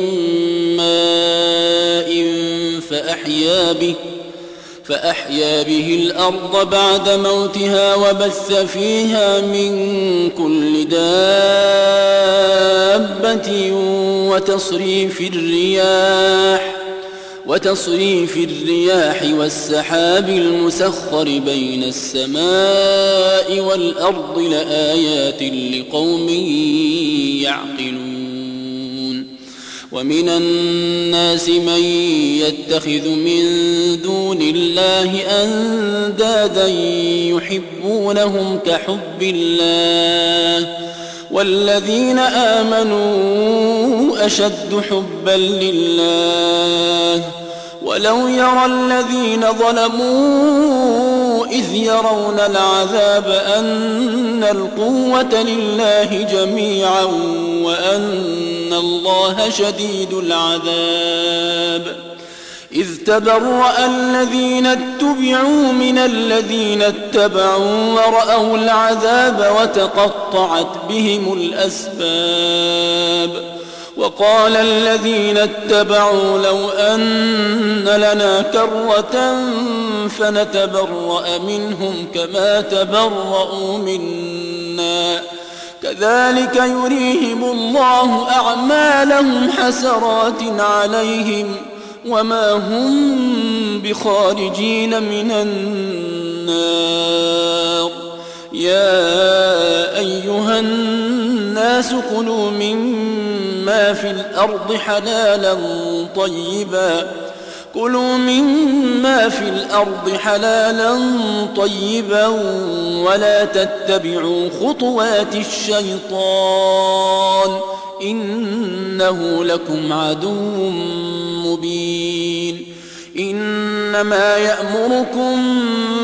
ماء فأحيا به فأحيا به الأرض بعد موتها وبث فيها من كل دابة وتصريف الرياح وتصريف الرياح والسحاب المسخر بين السماء والأرض لآيات لقوم يعقلون ومن الناس من يتخذ من دون الله أندادا يحبونهم كحب الله والذين آمنوا أشد حبا لله ولو يرى الذين ظلموا إذ يرون العذاب أن القوة لله جميعا وأن الله شديد العذاب إذ تبرأ الذين اتبعوا من الذين اتبعوا ورأوا العذاب وتقطعت بهم الأسباب وقال الذين اتبعوا لو أن لنا كرة فنتبرأ منهم كما تبرأوا منا كذلك يريهم الله أعمالهم حسرات عليهم وما هم بخارجين من النار يا أيها الناس كلوا مما في الأرض حلالا طيبا كلوا مما في الأرض حلالا طيبا ولا تتبعوا خطوات الشيطان إنه لكم عدو مبين إنما يأمركم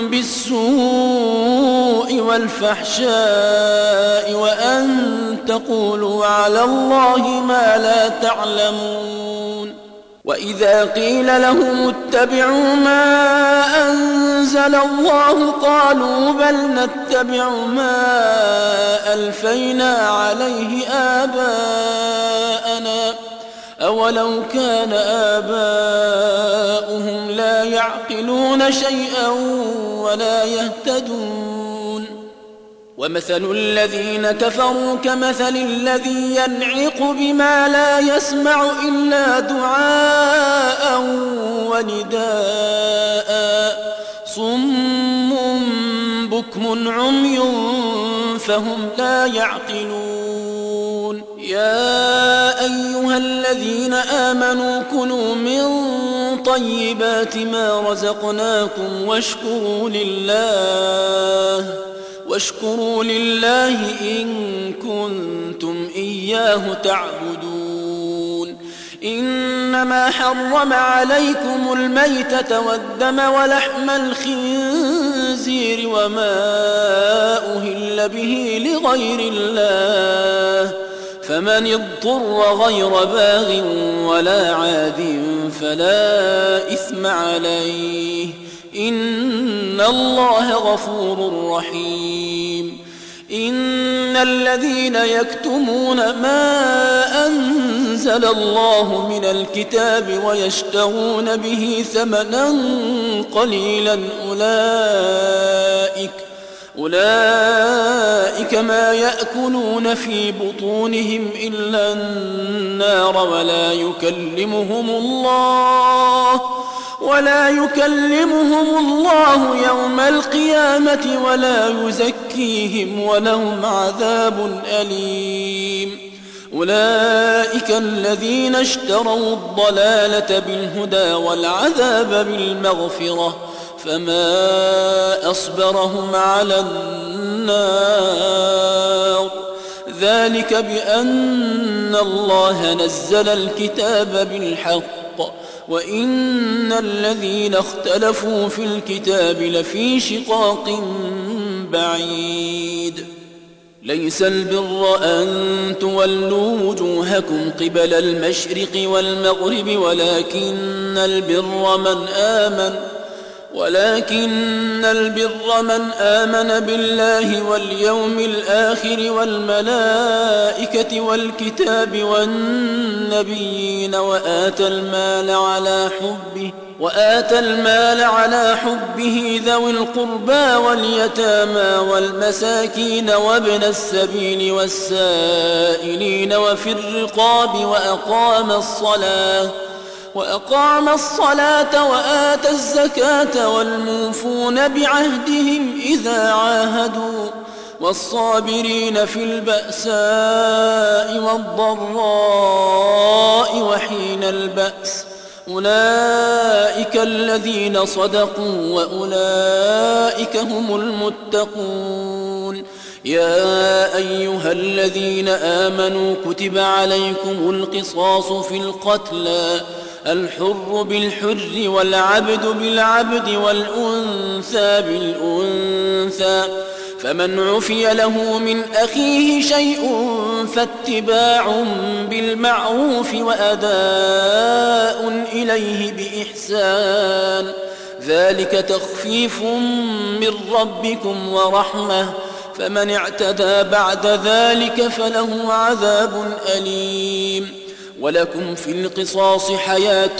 بالسوء والفحشاء وأن تقولوا على الله ما لا تعلمون وإذا قيل لهم اتبعوا ما أنزل الله قالوا بل نتبع ما ألفينا عليه آباءنا أولو كان آباؤهم لا يعقلون شيئا ولا يهتدون ومثل الذين كفروا كمثل الذي ينعق بما لا يسمع إلا دعاء ونداء صم بكم عمي فهم لا يعقلون يا أيها الذين آمنوا كلوا من طيبات ما رزقناكم واشكروا لله واشكروا لله إن كنتم إياه تعبدون إنما حرم عليكم الميتة والدم ولحم الخنزير وما أهل به لغير الله فمن اضطر غير باغ ولا عاد فلا إثم عليه إن الله غفور رحيم إن الذين يكتمون ما أنزل الله من الكتاب ويشترون به ثمنا قليلا أولئك أولئك ما يأكلون في بطونهم إلا النار ولا يكلمهم الله ولا يكلمهم الله يوم القيامة ولا يزكيهم ولهم عذاب أليم أولئك الذين اشتروا الضلالة بالهدى والعذاب بالمغفرة فما أصبرهم على النار ذلك بأن الله نزل الكتاب بالحق وإن الذين اختلفوا في الكتاب لفي شقاق بعيد ليس البر أن تولوا وجوهكم قبل المشرق والمغرب ولكن البر من آمن ولكن البر من آمن بالله واليوم الآخر والملائكة والكتاب والنبيين وآتى المال على حبه وآتى المال على حبه ذوي القربى واليتامى والمساكين وابن السبيل والسائلين وفي الرقاب وأقام الصلاة وأقام الصلاة وآتى الزكاة والموفون بعهدهم إذا عاهدوا والصابرين في البأساء والضراء وحين البأس أولئك الذين صدقوا وأولئك هم المتقون يا أيها الذين آمنوا كتب عليكم القصاص في القتلى الحر بالحر والعبد بالعبد والأنثى بالأنثى فمن عفي له من أخيه شيء فاتباع بالمعروف وأداء إليه بإحسان ذلك تخفيف من ربكم ورحمة فمن اعتدى بعد ذلك فله عذاب أليم ولكم في القصاص حياة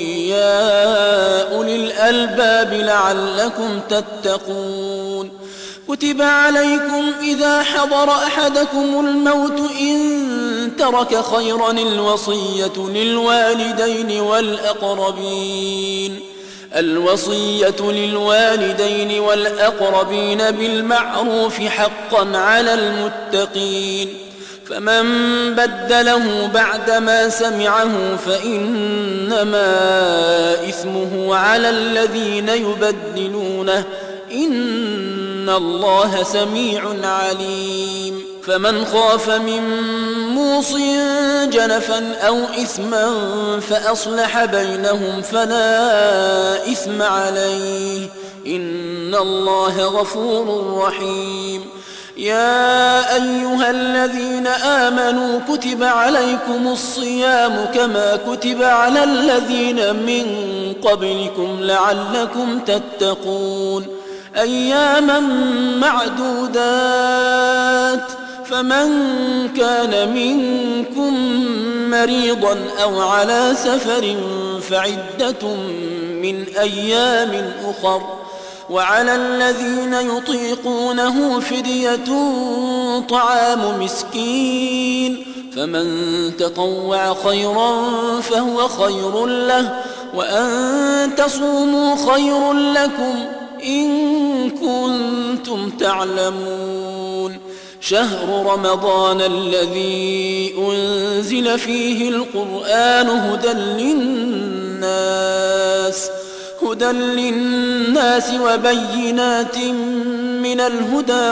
يا أولي الألباب لعلكم تتقون كتب عليكم إذا حضر أحدكم الموت إن ترك خيرا الوصية للوالدين والأقربين الوصية للوالدين والأقربين بالمعروف حقا على المتقين فمن بدله بعدما سمعه فإنما إثمه على الذين يبدلونه إن الله سميع عليم فمن خاف من موص جنفا أو إثما فأصلح بينهم فلا إثم عليه إن الله غفور رحيم يا أيها الذين آمنوا كتب عليكم الصيام كما كتب على الذين من قبلكم لعلكم تتقون أياما معدودات فمن كان منكم مريضا أو على سفر فعدة من أيام أخر وعلى الذين يطيقونه فدية طعام مسكين فمن تطوع خيرا فهو خير له وأن تصوموا خير لكم إن كنتم تعلمون شهر رمضان الذي أنزل فيه القرآن هدى للناس هدى للناس وبينات من الهدى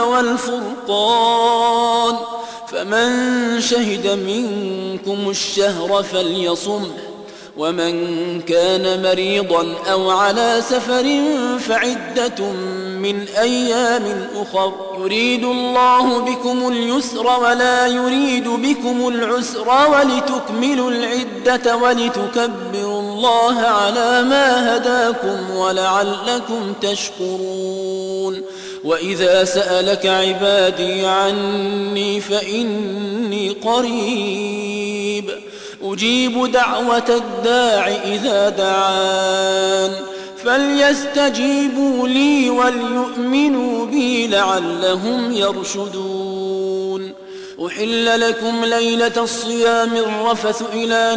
والفرقان فمن شهد منكم الشهر فليصمه ومن كان مريضا أو على سفر فعدة من أيام أخر يريد الله بكم اليسر ولا يريد بكم العسر ولتكملوا العدة ولتكبروا الله على ما هداكم ولعلكم تشكرون وإذا سألك عبادي عني فإني قريب أجيب دعوة الداع إذا دعان فليستجيبوا لي وليؤمنوا بي لعلهم يرشدون أحل لكم ليلة الصيام الرفث إلى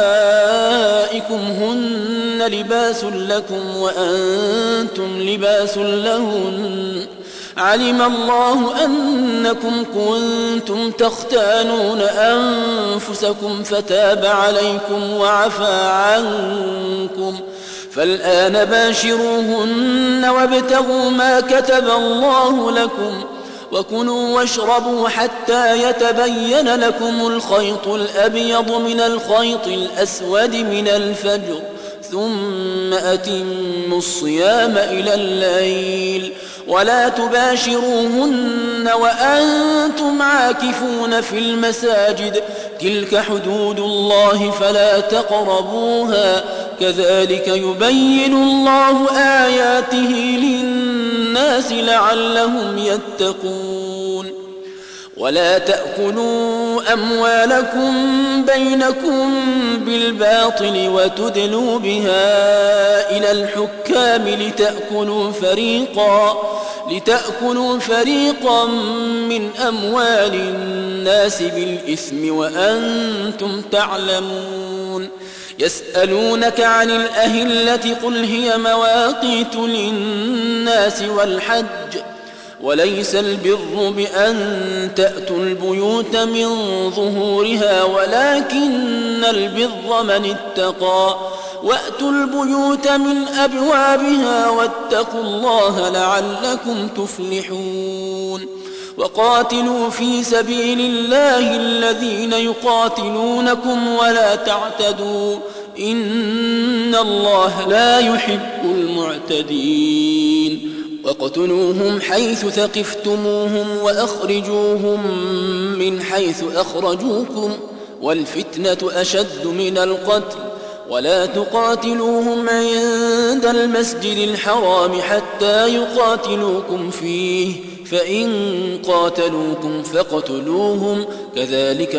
نسائكم هن لباس لكم وأنتم لباس لهن علم الله أنكم كنتم تختانون أنفسكم فتاب عليكم وعفى عنكم فالآن باشروهن وابتغوا ما كتب الله لكم وكلوا واشربوا حتى يتبين لكم الخيط الأبيض من الخيط الأسود من الفجر ثم أتموا الصيام إلى الليل ولا تباشروهن وأنتم عاكفون في المساجد تلك حدود الله فلا تقربوها كذلك يبين الله آياته للناس لعلهم يتقون ولا تأكلوا أموالكم بينكم بالباطل وتدلوا بها إلى الحكام لتأكلوا فريقا لتأكلوا فريقا من أموال الناس بالإثم وأنتم تعلمون يسألونك عن الأهلة قل هي مواقيت للناس والحج وليس البر بأن تأتوا البيوت من ظهورها ولكن البر من اتقى وأتوا البيوت من أبوابها واتقوا الله لعلكم تفلحون وقاتلوا في سبيل الله الذين يقاتلونكم ولا تعتدوا إن الله لا يحب المعتدين وقتلوهم حيث ثقفتموهم وأخرجوهم من حيث أخرجوكم والفتنة أشد من القتل ولا تقاتلوهم عند المسجد الحرام حتى يقاتلوكم فيه فإن قاتلوكم فاقتلوهم كذلك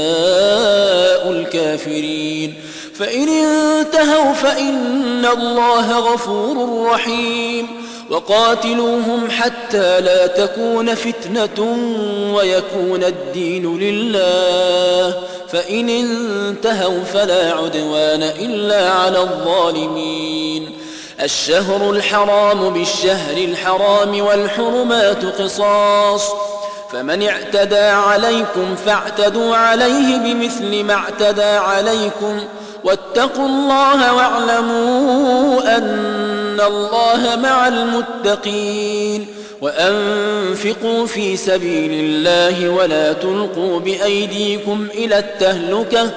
جزاء الكافرين فإن انتهوا فإن الله غفور رحيم وقاتلوهم حتى لا تكون فتنة ويكون الدين لله فإن انتهوا فلا عدوان إلا على الظالمين الشهر الحرام بالشهر الحرام والحرمات قصاص فمن اعتدى عليكم فاعتدوا عليه بمثل ما اعتدى عليكم واتقوا الله واعلموا أن الله مع المتقين وأنفقوا في سبيل الله ولا تلقوا بأيديكم إلى التهلكة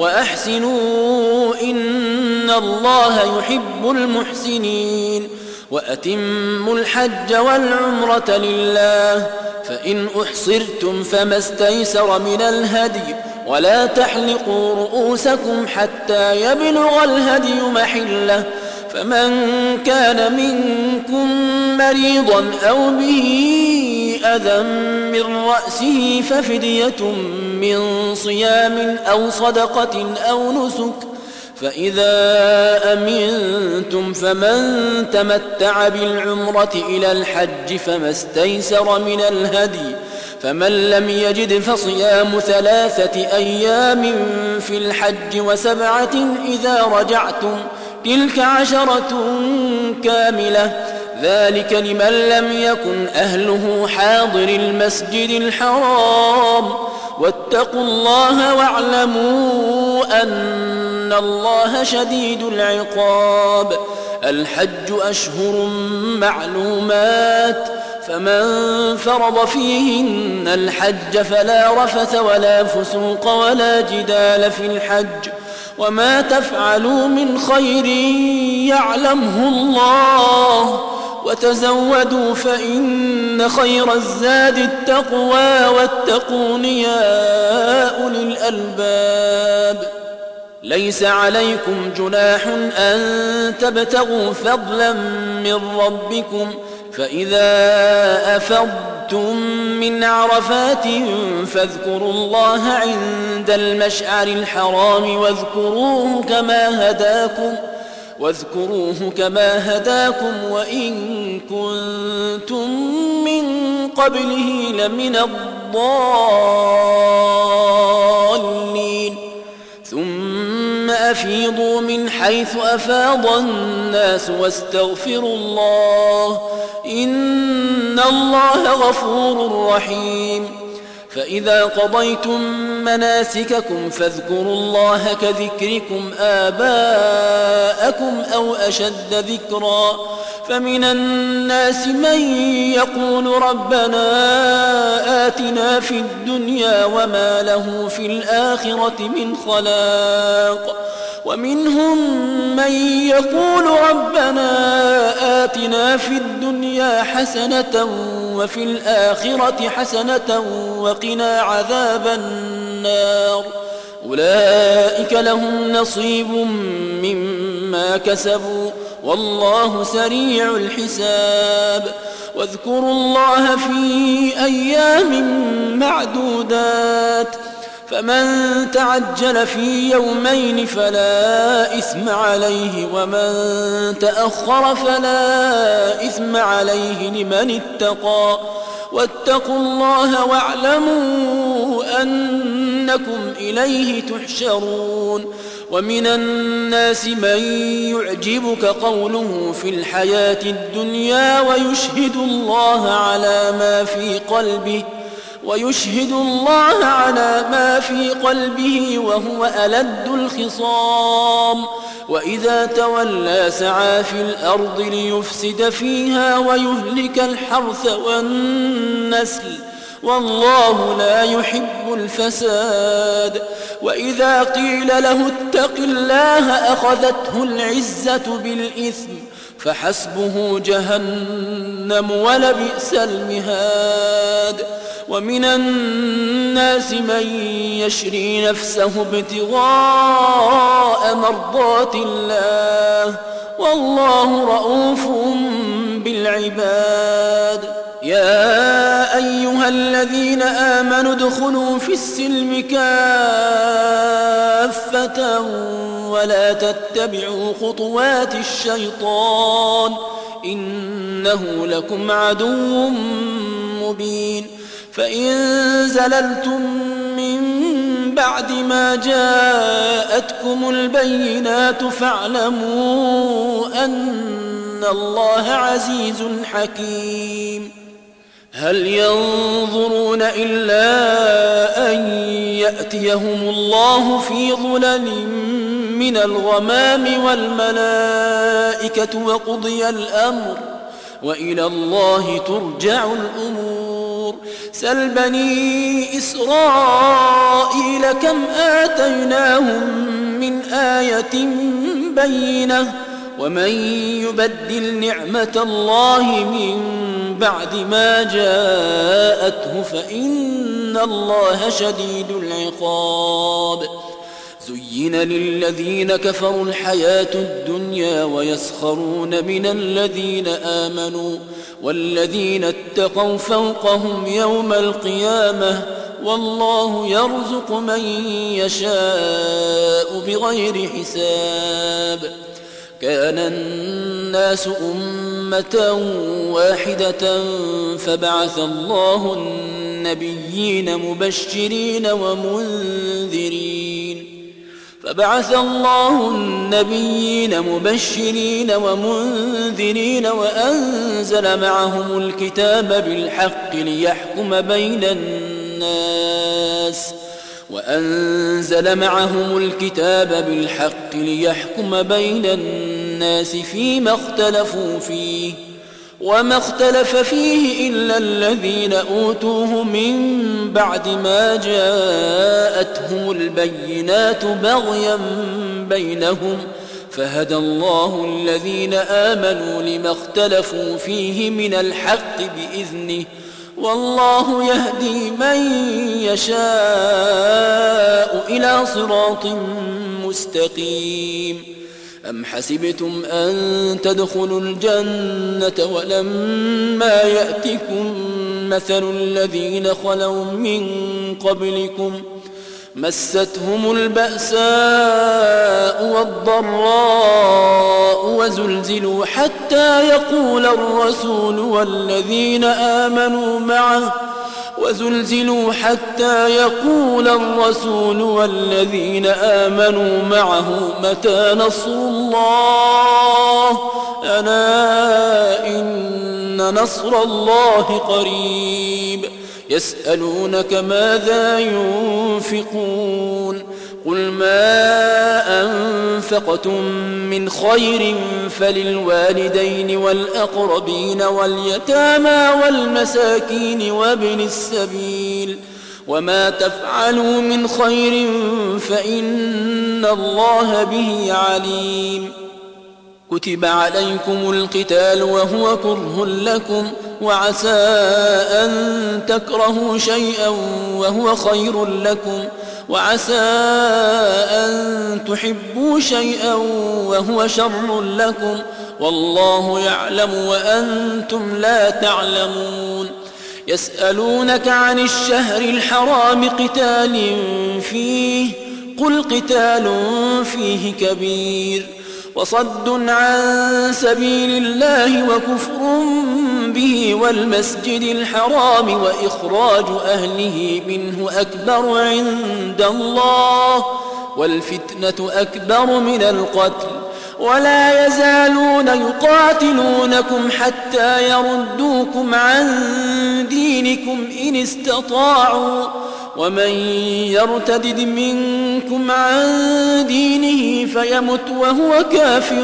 وأحسنوا إن الله يحب المحسنين وأتموا الحج والعمرة لله فإن أحصرتم فما استيسر من الهدي ولا تحلقوا رؤوسكم حتى يبلغ الهدي محله فمن كان منكم مريضا أو به أذى من رأسه ففدية من صيام أو صدقة أو نسك فإذا أمنتم فمن تمتع بالعمرة إلى الحج فما استيسر من الهدي فمن لم يجد فصيام ثلاثة أيام في الحج وسبعة إذا رجعتم تلك عشرة كاملة ذلك لمن لم يكن أهله حاضر المسجد الحرام واتقوا الله واعلموا أن الله شديد العقاب الحج أشهر معلومات فمن فرض فيهن الحج فلا رفث ولا فسوق ولا جدال في الحج وما تفعلوا من خير يعلمه الله وتزودوا فإن خير الزاد التقوى واتقون يا أولي الألباب ليس عليكم جناح أن تبتغوا فضلا من ربكم فإذا أفضتم من عرفات فاذكروا الله عند المشعر الحرام واذكروه كما هداكم واذكروه كما هداكم وإن كنتم من قبله لمن الضالين ثم أفيضوا من حيث أفاض الناس واستغفروا الله إن الله غفور رحيم فإذا قضيتم مناسككم فاذكروا الله كذكركم آباءكم أو أشد ذكرا فمن الناس من يقول ربنا آتنا في الدنيا وما له في الآخرة من خلاق ومنهم من يقول ربنا آتنا في الدنيا حسنة وفي الآخرة حسنة وقنا عذاب النار أولئك لهم نصيب مما كسبوا والله سريع الحساب واذكروا الله في أيام معدودات فمن تعجل في يومين فلا إثم عليه ومن تأخر فلا إثم عليه لمن اتقى واتقوا الله واعلموا أنكم إليه تحشرون ومن الناس من يعجبك قوله في الحياة الدنيا ويشهد الله على ما في قلبه ويشهد الله على ما في قلبه وهو ألد الخصام وإذا تولى سعى في الأرض ليفسد فيها ويهلك الحرث والنسل والله لا يحب الفساد وإذا قيل له اتق الله أخذته العزة بالإثم فحسبه جهنم ولبئس المهاد ومن الناس من يشري نفسه ابتغاء مرضات الله والله رؤوف بالعباد يا أيها الذين آمنوا ادخلوا في السلم كافة ولا تتبعوا خطوات الشيطان إنه لكم عدو مبين فإن زللتم من بعد ما جاءتكم البينات فاعلموا أن الله عزيز حكيم هل ينظرون إلا أن يأتيهم الله في ظلل من الغمام والملائكة وقضي الأمر وإلى الله ترجع الأمور سل بني إسرائيل كم آتيناهم من آية بينة ومن يبدل نعمة الله من بعد ما جاءته فإن الله شديد العقاب زين للذين كفروا الحياة الدنيا ويسخرون من الذين آمنوا والذين اتقوا فوقهم يوم القيامة والله يرزق من يشاء بغير حساب. كان الناس أمة واحدة فبعث الله النبيين مبشرين ومنذرين فبعث الله النبيين مبشرين ومنذرين وأنزل معهم الكتاب بالحق ليحكم بين الناس وأنزل معهم الكتاب بالحق ليحكم بين الناس فيما اختلفوا فيه وما اختلف فيه إلا الذين أوتوه من بعد ما جاءتهم البينات بغيا بينهم فهدى الله الذين آمنوا لما اختلفوا فيه من الحق بإذنه والله يهدي من يشاء إلى صراط مستقيم. أم حسبتم أن تدخلوا الجنة ولما يأتكم مثل الذين خلوا من قبلكم مستهم البأساء والضراء وزلزلوا حتى يقول الرسول والذين آمنوا معه وزلزلوا حتى يقول الرسول والذين آمنوا معه متى نصر الله ألا إن نصر الله قريب. يسألونك ماذا ينفقون قل ما أنفقتم من خير فللوالدين والأقربين واليتامى والمساكين وابن السبيل وما تفعلوا من خير فإن الله به عليم. كتب عليكم القتال وهو كره لكم وعسى أن تكرهوا شيئا وهو خير لكم وعسى أن تحبوا شيئا وهو شر لكم والله يعلم وأنتم لا تعلمون. يسألونك عن الشهر الحرام قتال فيه قل قتال فيه كبير وصد عن سبيل الله وكفر به والمسجد الحرام وإخراج أهله منه أكبر عند الله والفتنة أكبر من القتل ولا يزالون يقاتلونكم حتى يردوكم عن دينكم إن استطاعوا ومن يرتدد منكم عن دينه فيمت وهو كافر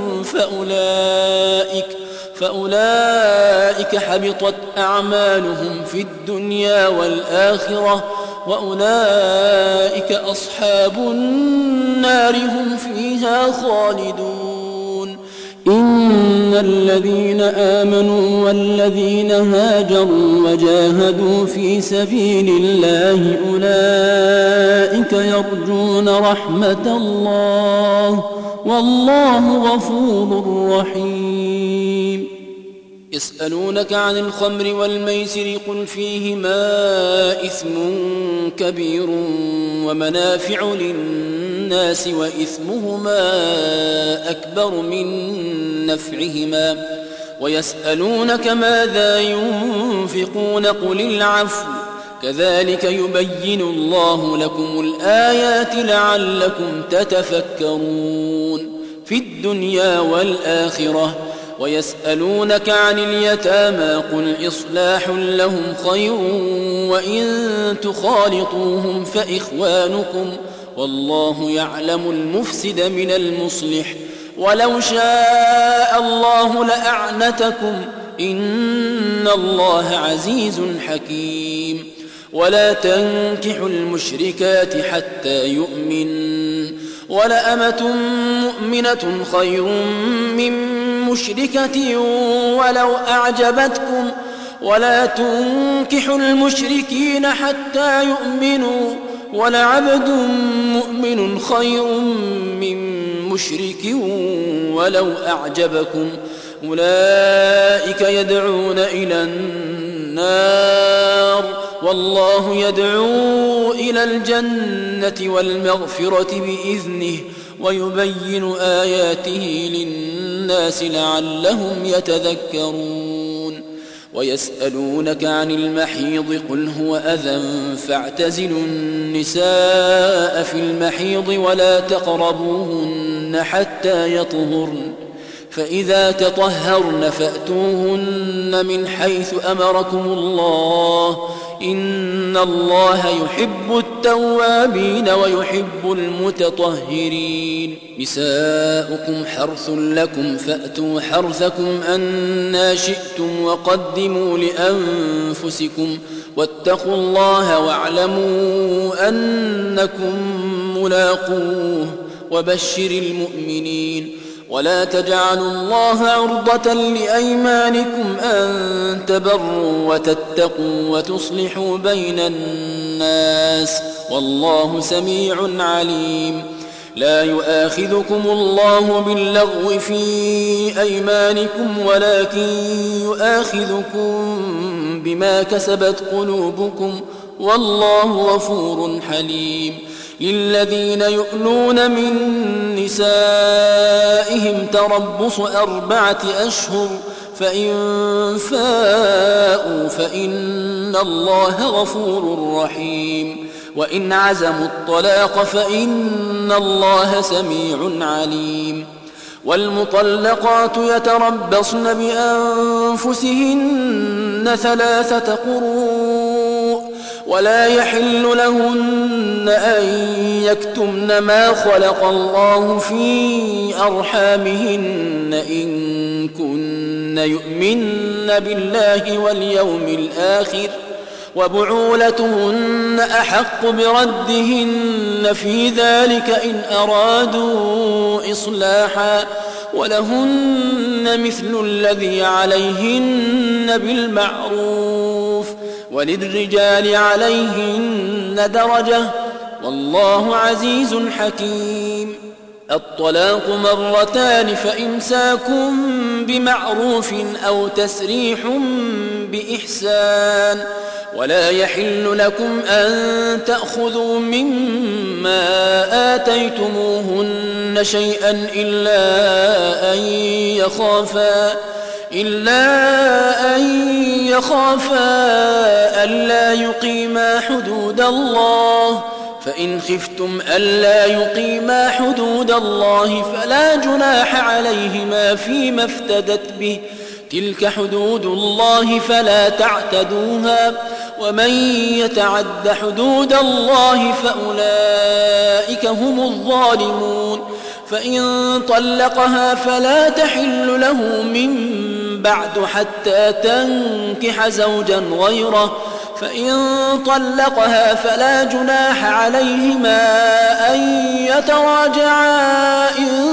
فأولئك فأولئك حبطت أعمالهم في الدنيا والآخرة وأولئك أصحاب النار هم فيها خالدون. إن الذين آمنوا والذين هاجروا وجاهدوا في سبيل الله أولئك يرجون رحمة الله والله غفور رحيم. يسألونك عن الخمر والميسر قل فيهما إثم كبير ومنافع للناس وإثمهما أكبر من نفعهما ويسألونك ماذا ينفقون قل العفو كذلك يبين الله لكم الآيات لعلكم تتفكرون في الدنيا والآخرة. ويسألونك عن اليتامى قل إصلاح لهم خير وإن تخالطوهم فإخوانكم والله يعلم المفسد من المصلح ولو شاء الله لأعنتكم إن الله عزيز حكيم. ولا تنكحوا المشركات حتى يؤمن ولأمة مؤمنة خير من مشركة ولو أعجبتكم ولا تنكحوا المشركين حتى يؤمنوا ولعبد مؤمن خير من مشرك ولو أعجبكم أولئك يدعون إلى النار والله يدعو إلى الجنة والمغفرة بإذنه ويبين آياته للناس لعلهم يتذكرون ويسألونك عن المحيض قل هو أذى فاعتزلوا النساء في المحيض ولا تقربوهن حتى يطهرن فإذا تطهرن فأتوهن من حيث أمركم الله إن الله يحب التوابين ويحب المتطهرين نساؤكم حرث لكم فأتوا حرثكم أنى شئتم وقدموا لأنفسكم واتقوا الله واعلموا أنكم ملاقوه وبشر المؤمنين ولا تجعلوا الله عرضة لأيمانكم أن تبروا وتتقوا وتصلحوا بين الناس والله سميع عليم لا يؤاخذكم الله باللغو في أيمانكم ولكن يؤاخذكم بما كسبت قلوبكم والله غفور حليم للذين يؤلون من نسائهم تربص أربعة أشهر فإن فاءوا فإن الله غفور رحيم وإن عزموا الطلاق فإن الله سميع عليم والمطلقات يتربصن بأنفسهن ثلاثة قروء ولا يحل لهن أن يكتمن ما خلق الله في أرحامهن إن كن يؤمن بالله واليوم الآخر وبعولتهن أحق بردهن في ذلك إن أرادوا إصلاحا ولهن مثل الذي عليهن بالمعروف وللرجال عليهن درجة والله عزيز حكيم الطلاق مرتان فإمساك بمعروف أو تسريح بإحسان ولا يحل لكم أن تأخذوا مما آتيتموهن شيئا إلا أن يخافا إلا أن يخافا ألا يقيما حدود الله فإن خفتم ألا يقيما حدود الله فلا جناح عليهما فيما افتدت به تلك حدود الله فلا تعتدوها ومن يتعد حدود الله فأولئك هم الظالمون فإن طلقها فلا تحل له من بعد حتى تنكح زوجا غيره فإن طلقها فلا جناح عليهما أن يتراجعا إن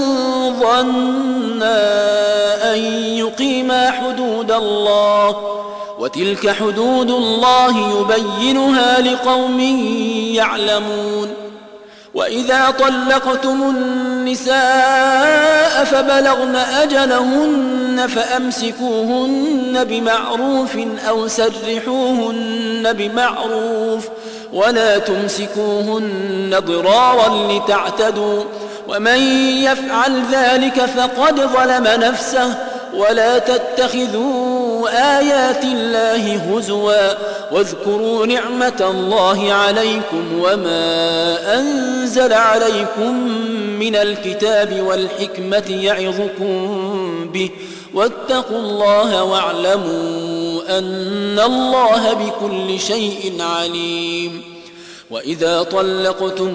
ظنا أن يقيما حدود الله وتلك حدود الله يبينها لقوم يعلمون وإذا طلقتم النساء فبلغن أجلهن فأمسكوهن بمعروف أو سرحوهن بمعروف ولا تمسكوهن ضرارا لتعتدوا ومن يفعل ذلك فقد ظلم نفسه ولا تتخذوا آيات الله هزوا واذكروا نعمة الله عليكم وما أنزل عليكم من الكتاب والحكمة يعظكم به واتقوا الله واعلموا أن الله بكل شيء عليم وإذا طلقتم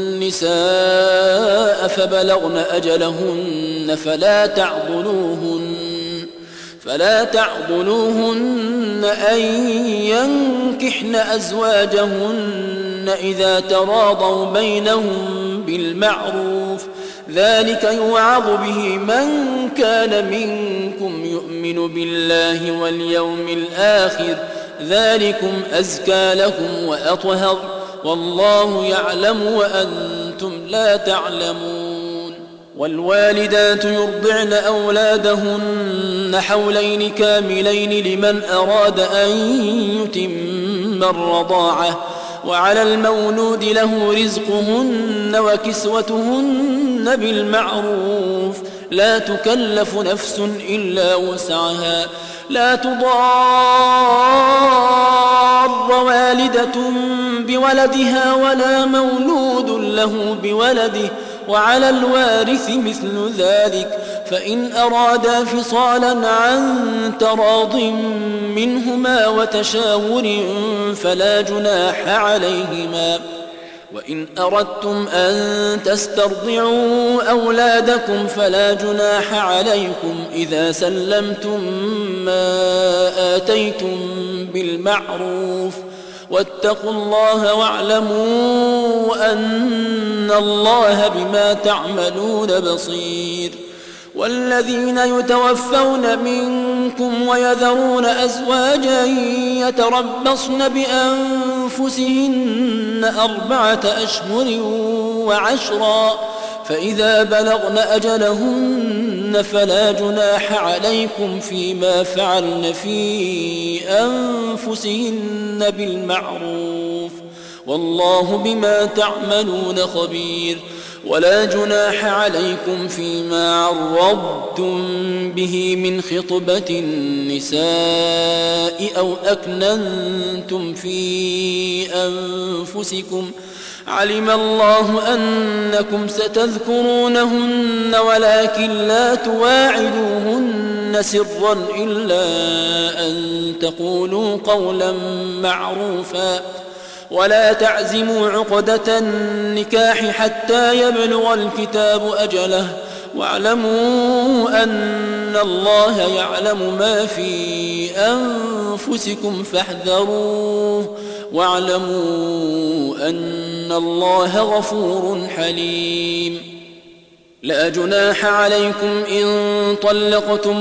النساء فبلغن أجلهن فلا تعضلوهن فلا تعضلوهن أن ينكحن أزواجهن إذا تراضوا بينهم بالمعروف ذلك يوعظ به من كان منكم يؤمن بالله واليوم الآخر ذلكم أزكى لكم وأطهر والله يعلم وأنتم لا تعلمون والوالدات يرضعن أولادهن حولين كاملين لمن أراد أن يتم ثم الرضاعة وعلى المولود له رزقهن وكسوتهن بالمعروف لا تكلف نفس إلا وسعها لا تضار والدة بولدها ولا مولود له بولده وعلى الوارث مثل ذلك فإن أرادا فصالا عن تراض منهما وتشاور فلا جناح عليهما وإن أردتم أن تسترضعوا أولادكم فلا جناح عليكم إذا سلمتم ما آتيتم بالمعروف واتقوا الله واعلموا أن الله بما تعملون بصير والذين يتوفون منكم ويذرون أزواجا يتربصن بأنفسهن أربعة أشهر وعشرا فإذا بلغن أجلهن فلا جناح عليكم فيما فعلن في أنفسهن بالمعروف والله بما تعملون خبير ولا جناح عليكم فيما عرضتم به من خطبة النساء أو أكننتم في أنفسكم علم الله أنكم ستذكرونهن ولكن لا تواعدوهن سرا إلا أن تقولوا قولا معروفا ولا تعزموا عقدة النكاح حتى يبلغ الكتاب أجله واعلموا أن الله يعلم ما في أنفسكم فاحذروه واعلموا أن الله غفور حليم لا جناح عليكم إن طلقتم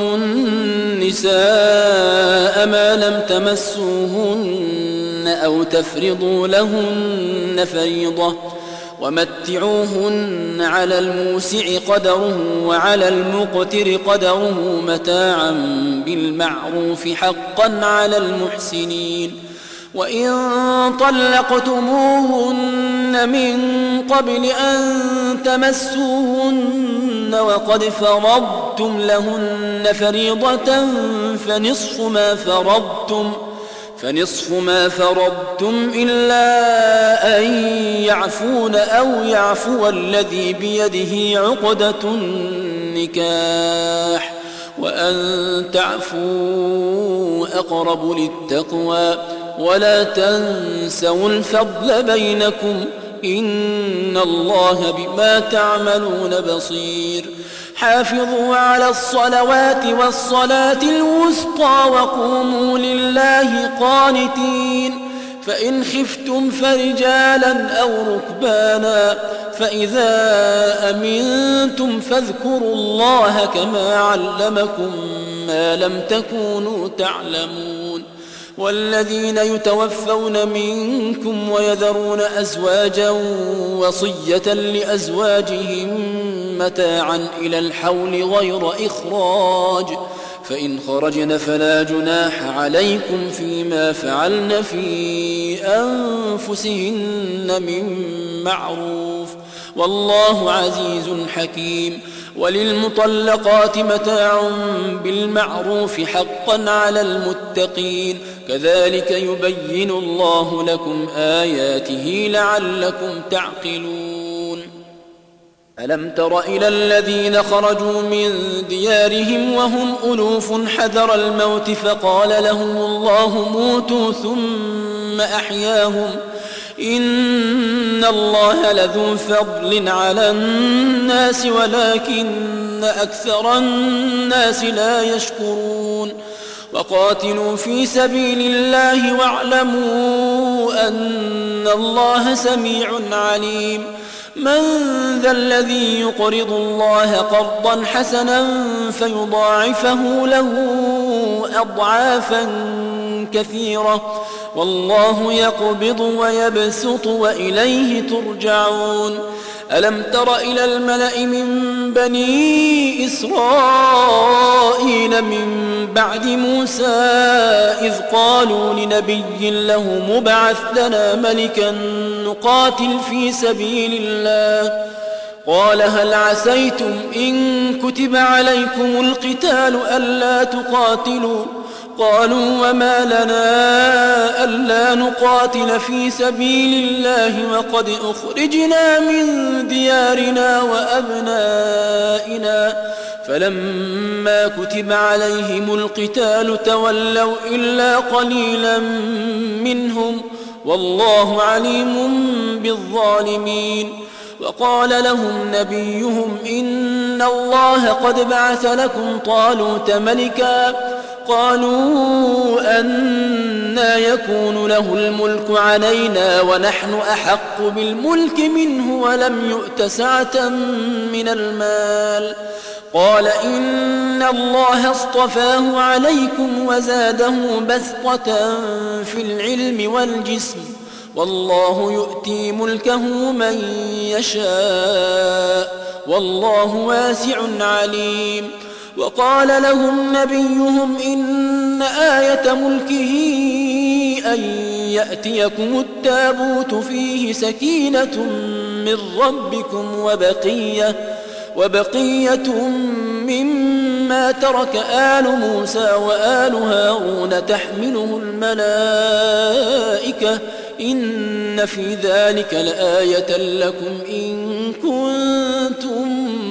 النساء ما لم تمسوهن أو تفرضوا لهن فريضة ومتعوهن على الموسع قدره وعلى المقتر قدره متاعا بالمعروف حقا على المحسنين وإن طلقتموهن من قبل أن تمسوهن وقد فرضتم لهن فريضة فنصف ما فرضتم فنصف ما فرضتم إلا أن يعفون أو يعفو الذي بيده عقدة النكاح وأن تعفوا أقرب للتقوى ولا تنسوا الفضل بينكم إن الله بما تعملون بصير حافظوا على الصلوات والصلاة الوسطى وقوموا لله قانتين فإن خفتم فرجالا أو ركبانا فإذا أمنتم فاذكروا الله كما علمكم ما لم تكونوا تعلمون والذين يتوفون منكم ويذرون أزواجا وصية لأزواجهم متاعا إلى الحول غير إخراج فإن خرجن فلا جناح عليكم فيما فعلن في أنفسهن من معروف والله عزيز حكيم وللمطلقات متاع بالمعروف حقا على المتقين كذلك يبين الله لكم آياته لعلكم تعقلون ألم تر إلى الذين خرجوا من ديارهم وهم ألوف حذر الموت فقال لهم الله موتوا ثم أحياهم إن الله لذو فضل على الناس ولكن أكثر الناس لا يشكرون وقاتلوا في سبيل الله واعلموا أن الله سميع عليم من ذا الذي يقرض الله قرضا حسنا فيضاعفه له أضعافا كثيرة والله يقبض ويبسط وإليه ترجعون ألم تر إلى الملأ من بني إسرائيل من بعد موسى إذ قالوا لنبي له مبعث لنا ملكا نقاتل في سبيل الله قال هل عسيتم إن كتب عليكم القتال ألا تقاتلوا قالوا وما لنا ألا نقاتل في سبيل الله وقد أخرجنا من ديارنا وأبنائنا فلما كتب عليهم القتال تولوا إلا قليلا منهم والله عليم بالظالمين وقال لهم نبيهم إن الله قد بعث لكم طالوت ملكا قالوا أنى يكون له الملك علينا ونحن أحق بالملك منه ولم يؤت سعة من المال قال إن الله اصطفاه عليكم وزاده بسطة في العلم والجسم والله يؤتي ملكه من يشاء والله واسع عليم وقال لهم نبيهم إن آية ملكه أن يأتيكم التابوت فيه سكينة من ربكم وبقية, وبقية مما ترك آل موسى وآل هارون تحمله الملائكة إن في ذلك لآية لكم إن كنتم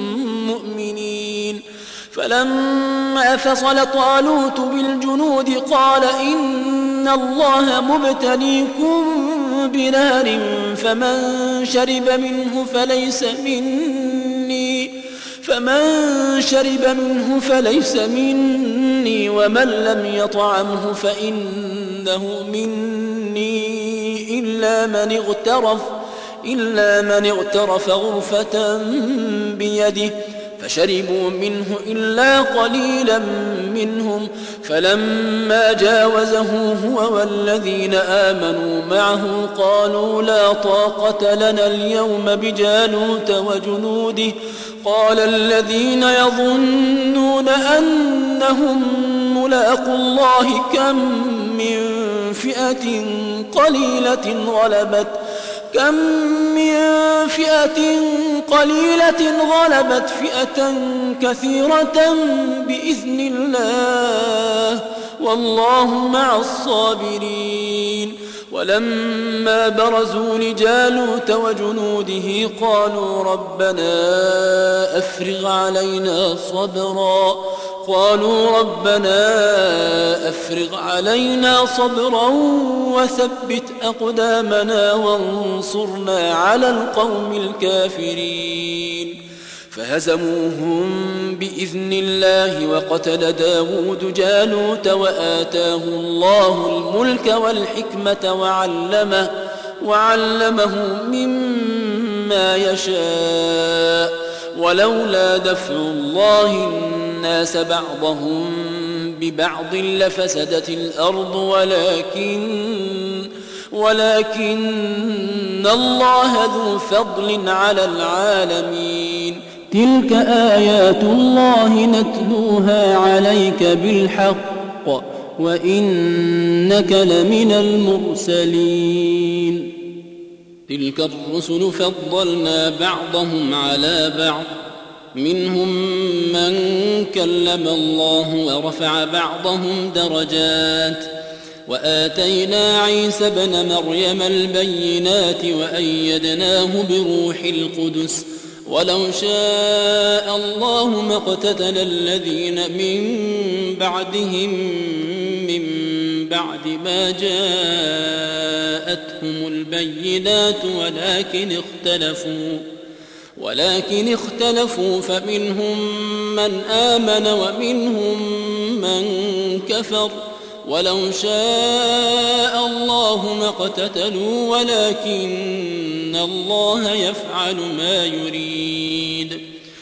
مؤمنين فلما فصل طالوت بالجنود قال إن الله مبتليكم بنار فمن شرب منه فليس مني فمن شرب منه فليس مني ومن لم يطعمه فإنه مني إلا من اغترف إلا من اغترف غرفة بيده فشربوا منه إلا قليلا منهم فلما جاوزه هو والذين آمنوا معه قالوا لا طاقة لنا اليوم بجالوت وجنوده قال الذين يظنون أنهم ملاقو الله كم من فئة قليلة غلبت كم من فئة قليلة غلبت فئة كثيرة بإذن الله والله مع الصابرين ولما برزوا لجالوت وجنوده قالوا ربنا أفرغ علينا صبرا قالوا ربنا أفرغ علينا صبرا وثبت أقدامنا وانصرنا على القوم الكافرين فهزموهم بإذن الله وقتل داود جالوت وآتاه الله الملك والحكمة وعلمه, وعلمه مما يشاء ولولا دفع الله الناس بعضهم ببعض لفسدت الأرض ولكن ولكن الله ذو فضل على العالمين تلك آيات الله نتلوها عليك بالحق وإنك لمن المرسلين تلك الرسل فضلنا بعضهم على بعض منهم من كلم الله ورفع بعضهم درجات وآتينا عيسى ابن مريم البينات وأيدناه بروح القدس ولو شاء الله ما اقتتل الذين من بعدهم من بعد ما جاءتهم البينات ولكن اختلفوا ولكن اختلفوا فمنهم من آمن ومنهم من كفر ولو شاء الله ما اقتتلوا ولكن الله يفعل ما يريد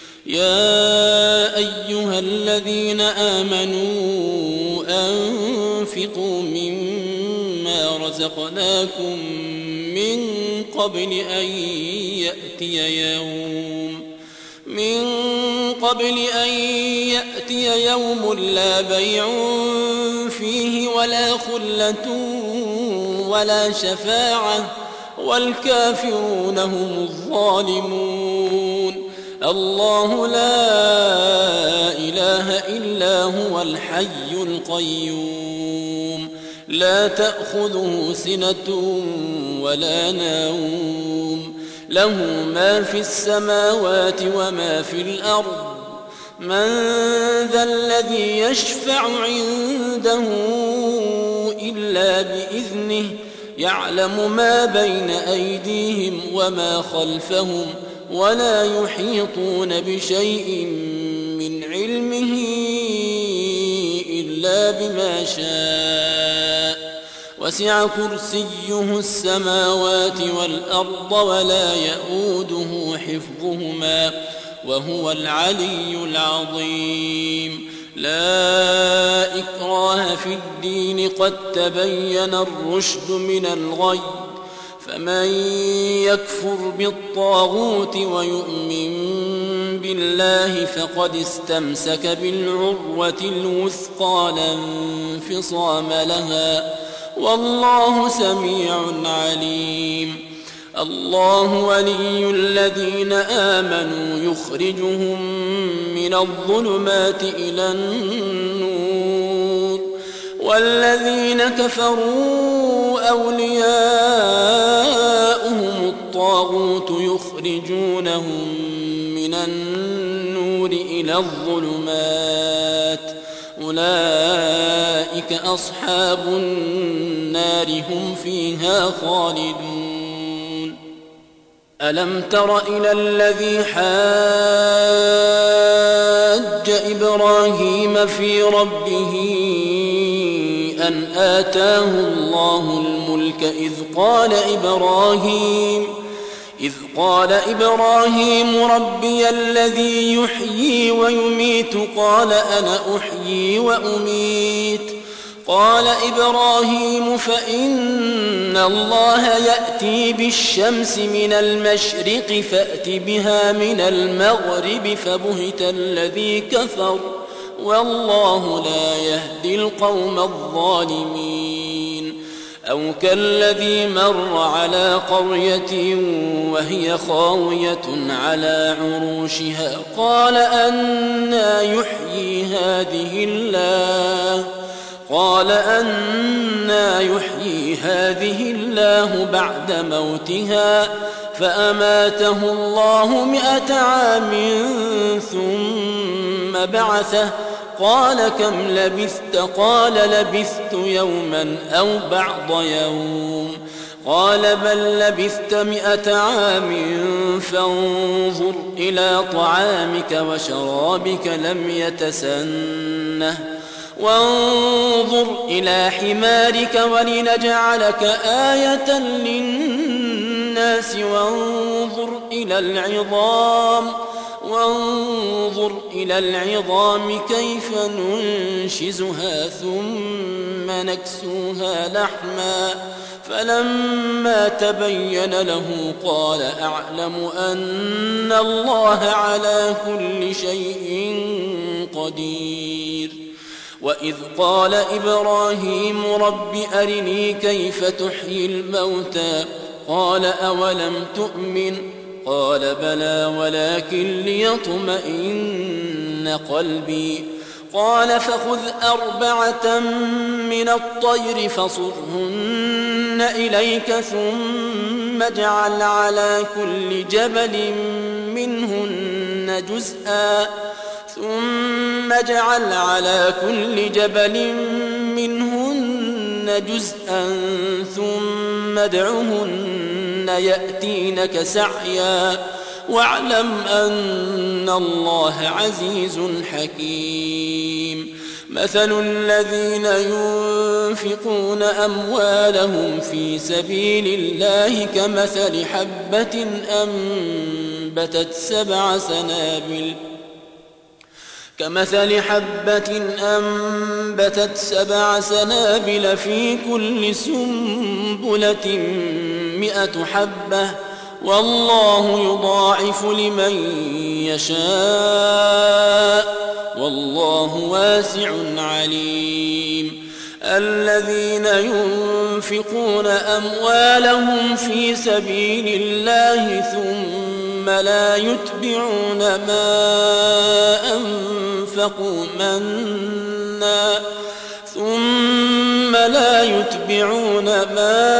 يا أيها الذين آمنوا أنفقوا مما رزقناكم من قبل أن يأتي يوم من قبل أن يأتي يوم لا بيع فيه ولا خلة ولا شفاعة والكافرون هم الظالمون. الله لا إله إلا هو الحي القيوم لا تأخذه سنة ولا نوم له ما في السماوات وما في الأرض من ذا الذي يشفع عنده إلا بإذنه يعلم ما بين أيديهم وما خلفهم ولا يحيطون بشيء من علمه إلا بما شاء وسع كرسيه السماوات والأرض ولا يئوده حفظهما وهو العلي العظيم. لا إكراه في الدين قد تبين الرشد من الغي فمن يكفر بالطاغوت ويؤمن بالله فقد استمسك بالعروة الوثقى لا انفصام لها والله سميع عليم. الله ولي الذين آمنوا يخرجهم من الظلمات إلى النور والذين كفروا أولياؤهم الطاغوت يخرجونهم من النور إلى الظلمات أولئك أصحاب النار هم فيها خالدون. ألم تر إلى الذي حاج إبراهيم في ربه أن آتاه الله الملك إذ قال إبراهيم إذ قال إبراهيم ربي الذي يحيي ويميت قال أنا أحيي وأميت قال إبراهيم فإن الله يأتي بالشمس من المشرق فأت بها من المغرب فبهت الذي كفر والله لا يهدي القوم الظالمين. أو كالذي مر على قرية وهي خاوية على عروشها قال أنى يحيي هذه الله قال أنى يحيي هذه الله بعد موتها فأماته الله مئة عام ثم بعثه قال كم لبثت قال لبثت يوما أو بعض يوم قال بل لبثت مئة عام فانظر إلى طعامك وشرابك لم يتسنه وانظر إلى حمارك ولنجعلك آية للناس وانظر إلى العظام وانظر إلى العظام كيف ننشزها ثم نكسوها لحما فلما تبين له قال أعلم أن الله على كل شيء قدير. وإذ قال إبراهيم رب أرني كيف تحيي الموتى قال أولم تؤمن قال بلى ولكن ليطمئن قلبي قال فخذ أربعة من الطير فصرهن إليك ثم اجعل على كل جبل منهن جزءا ثم اجعل على كل جبل منهن جزءا ثم ادعهن يأتينك سعيا واعلم أن الله عزيز حكيم. مثل الذين ينفقون أموالهم في سبيل الله كمثل حبة أنبتت سبع سنابل كمثل حبة أنبتت سبع سنابل في كل سنبلة مئة حبة والله يضاعف لمن يشاء والله واسع عليم. الذين ينفقون أموالهم في سبيل الله ثم لا يتبعون ما أنفقوا منا ثم لا يتبعون ما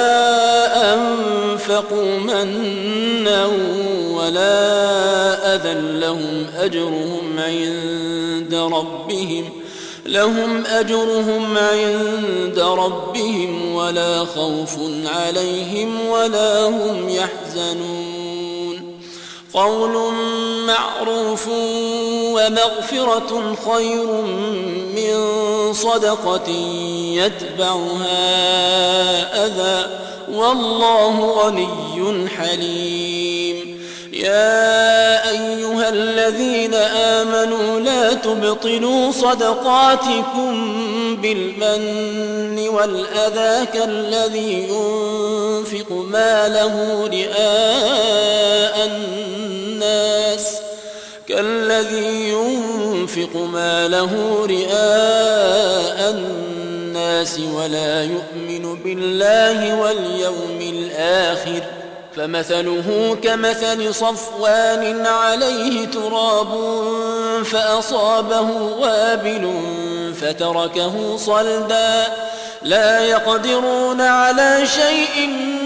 أنفقوا منا ولا أذى لهم أجرهم عند ربهم لهم أجرهم عند ربهم ولا خوف عليهم ولا هم يحزنون. قول معروف ومغفرة خير من صدقة يتبعها أذى والله غني حليم. يا أيها الذين آمنوا لا تبطلوا صدقاتكم بالمن والأذى كالذي ينفق ماله رئاء الناس كالذي ينفق ماله رئاء الناس ولا يؤمن بالله واليوم الآخر فمثله كمثل صفوان عليه تراب فأصابه وابل فتركه صلدا لا يقدرون على شيء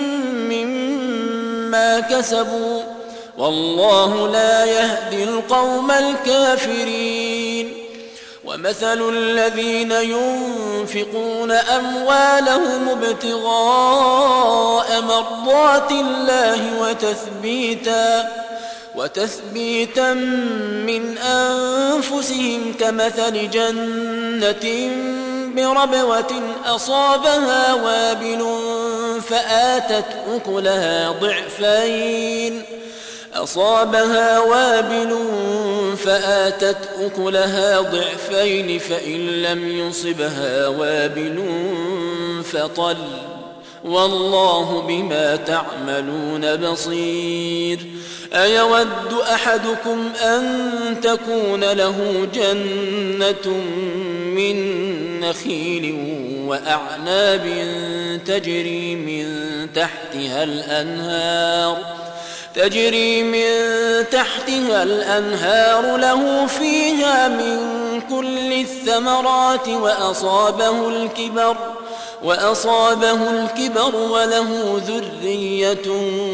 مما كسبوا والله لا يهدي القوم الكافرين. ومثل الذين ينفقون أموالهم ابتغاء مرضات الله وتثبيتا وتثبيتا من أنفسهم كمثل جنة بربوة أصابها وابل فآتت أكلها ضعفين أصابها وابل فآتت أكلها ضعفين فإن لم يصبها وابل فطل والله بما تعملون بصير. أيود أحدكم أن تكون له جنة من نخيل وأعناب تجري من تحتها الأنهار تجري من تحتها الأنهار له فيها من كل الثمرات وأصابه الكبر وأصابه الكبر وله ذرية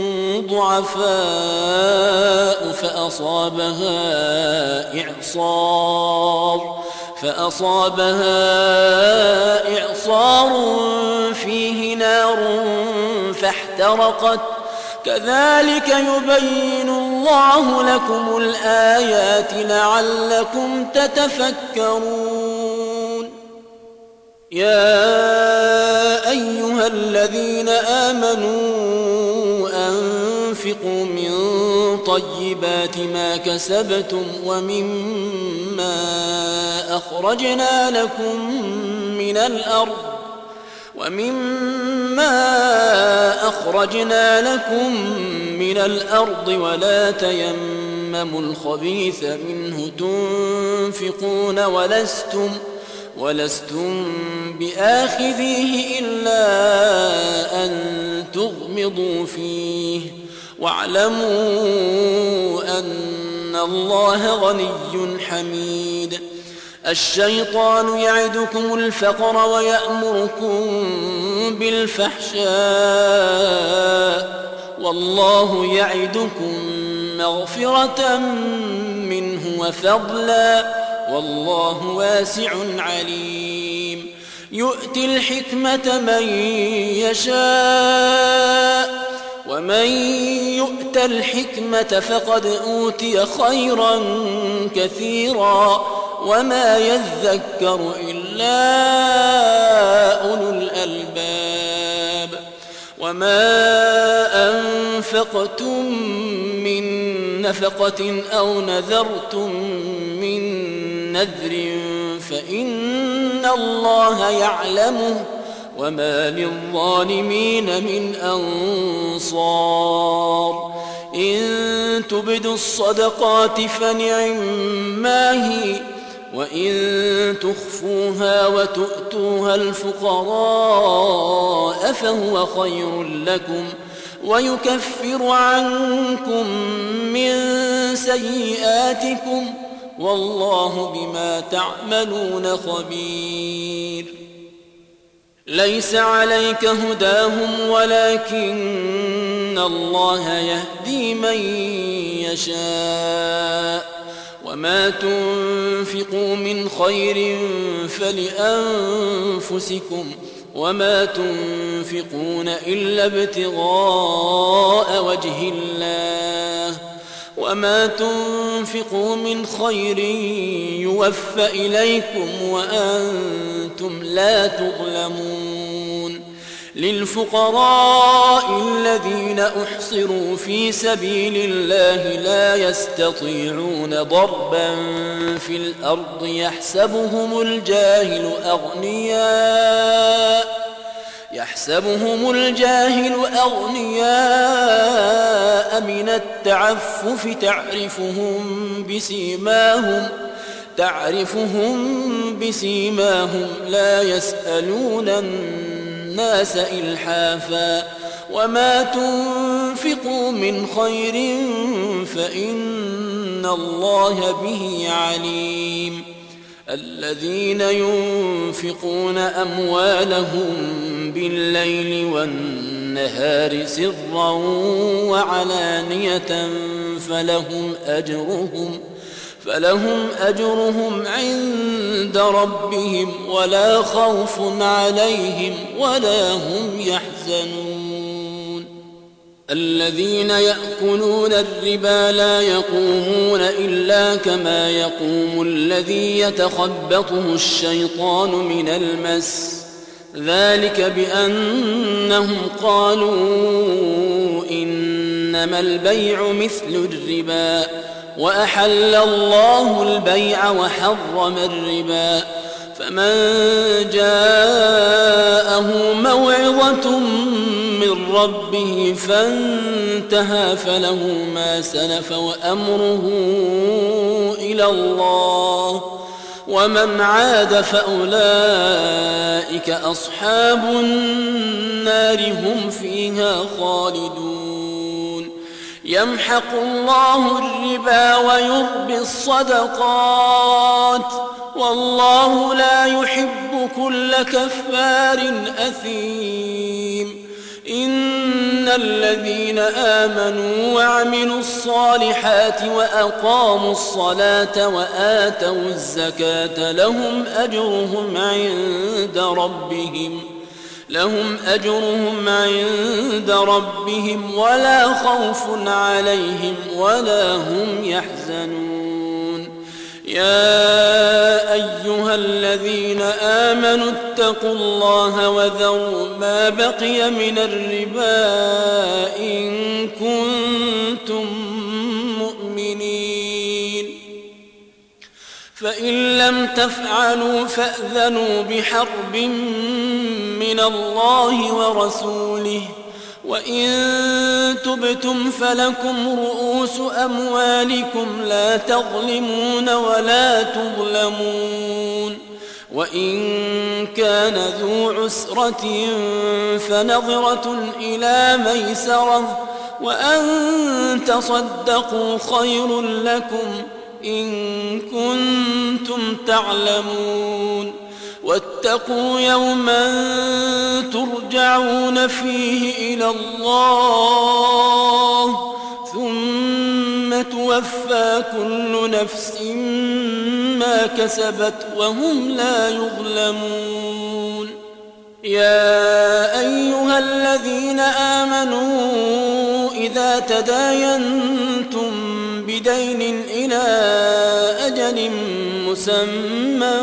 ضعفاء فأصابها إعصار فأصابها إعصار فيه نار فاحترقت كذلك يبين الله لكم الآيات لعلكم تتفكرون. يا أيها الذين آمنوا أنفقوا من طيبات ما كسبتم ومما أخرجنا لكم من الأرض ومما أخرجنا لكم من الأرض ولا تيمموا الخبيث منه تنفقون ولستم ولستم بآخذيه إلا أن تغمضوا فيه واعلموا أن الله غني حميد. الشيطان يعدكم الفقر ويأمركم بالفحشاء والله يعدكم مغفرة منه وفضلا والله واسع عليم. يؤتي الحكمة من يشاء ومن يؤت الحكمة فقد أوتي خيرا كثيرا وما يذكر إلا أولو الألباب. وما أنفقتم من نفقة أو نذرتم من نذر فإن الله يعلمه وما للظالمين من أنصار إن تبدوا الصدقات فنعما هي وإن تخفوها وتؤتوها الفقراء فهو خير لكم ويكفر عنكم من سيئاتكم والله بما تعملون خبير. ليس عليك هداهم ولكن الله يهدي من يشاء وما تنفقوا من خير فلأنفسكم وما تنفقون إلا ابتغاء وجه الله وما تنفقوا من خير يوفى إليكم وأنتم لا تظلمون. للفقراء الذين أحصروا في سبيل الله لا يستطيعون ضربا في الأرض يحسبهم الجاهل أغنياء يحسبهم الجاهل أغنياء من التعفف تعرفهم بسيماهم تعرفهم بسيماهم لا يسألون الناس إلحافا وما تنفقوا من خير فإن الله به عليم. الذين ينفقون أموالهم بالليل والنهار سرا وعلانية فلهم أجرهم فلهم أجرهم عند ربهم ولا خوف عليهم ولا هم يحزنون. الذين يأكلون الربا لا يقومون إلا كما يقوم الذي يتخبطه الشيطان من المس ذلك بأنهم قالوا إنما البيع مثل الربا وأحل الله البيع وحرم الربا فمن جاءه موعظة من ربه فانتهى فله ما سلف وأمره إلى الله ومن عاد فأولئك أصحاب النار هم فيها خالدون. يمحق الله الربا ويربي الصدقات والله لا يحب كل كفار أثيم. إن الذين آمنوا وعملوا الصالحات وأقاموا الصلاة وآتوا الزكاة لهم أجرهم عند ربهم لهم أجرهم عند ربهم ولا خوف عليهم ولا هم يحزنون. يا أيها الذين آمنوا اتقوا الله وذروا ما بقي من الربا إن كنتم مؤمنين فإن لم تفعلوا فأذنوا بحرب من الله ورسوله وإن تبتم فلكم رؤوس أموالكم لا تظلمون ولا تظلمون. وإن كان ذو عسرة فنظرة إلى ميسرة وأن تصدقوا خير لكم إن كنتم تعلمون. واتقوا يوما ترجعون فيه إلى الله ثم توفى كل نفس ما كسبت وهم لا يظلمون. يا أيها الذين آمنوا إذا تداينتم بدين إلى أجل مسمى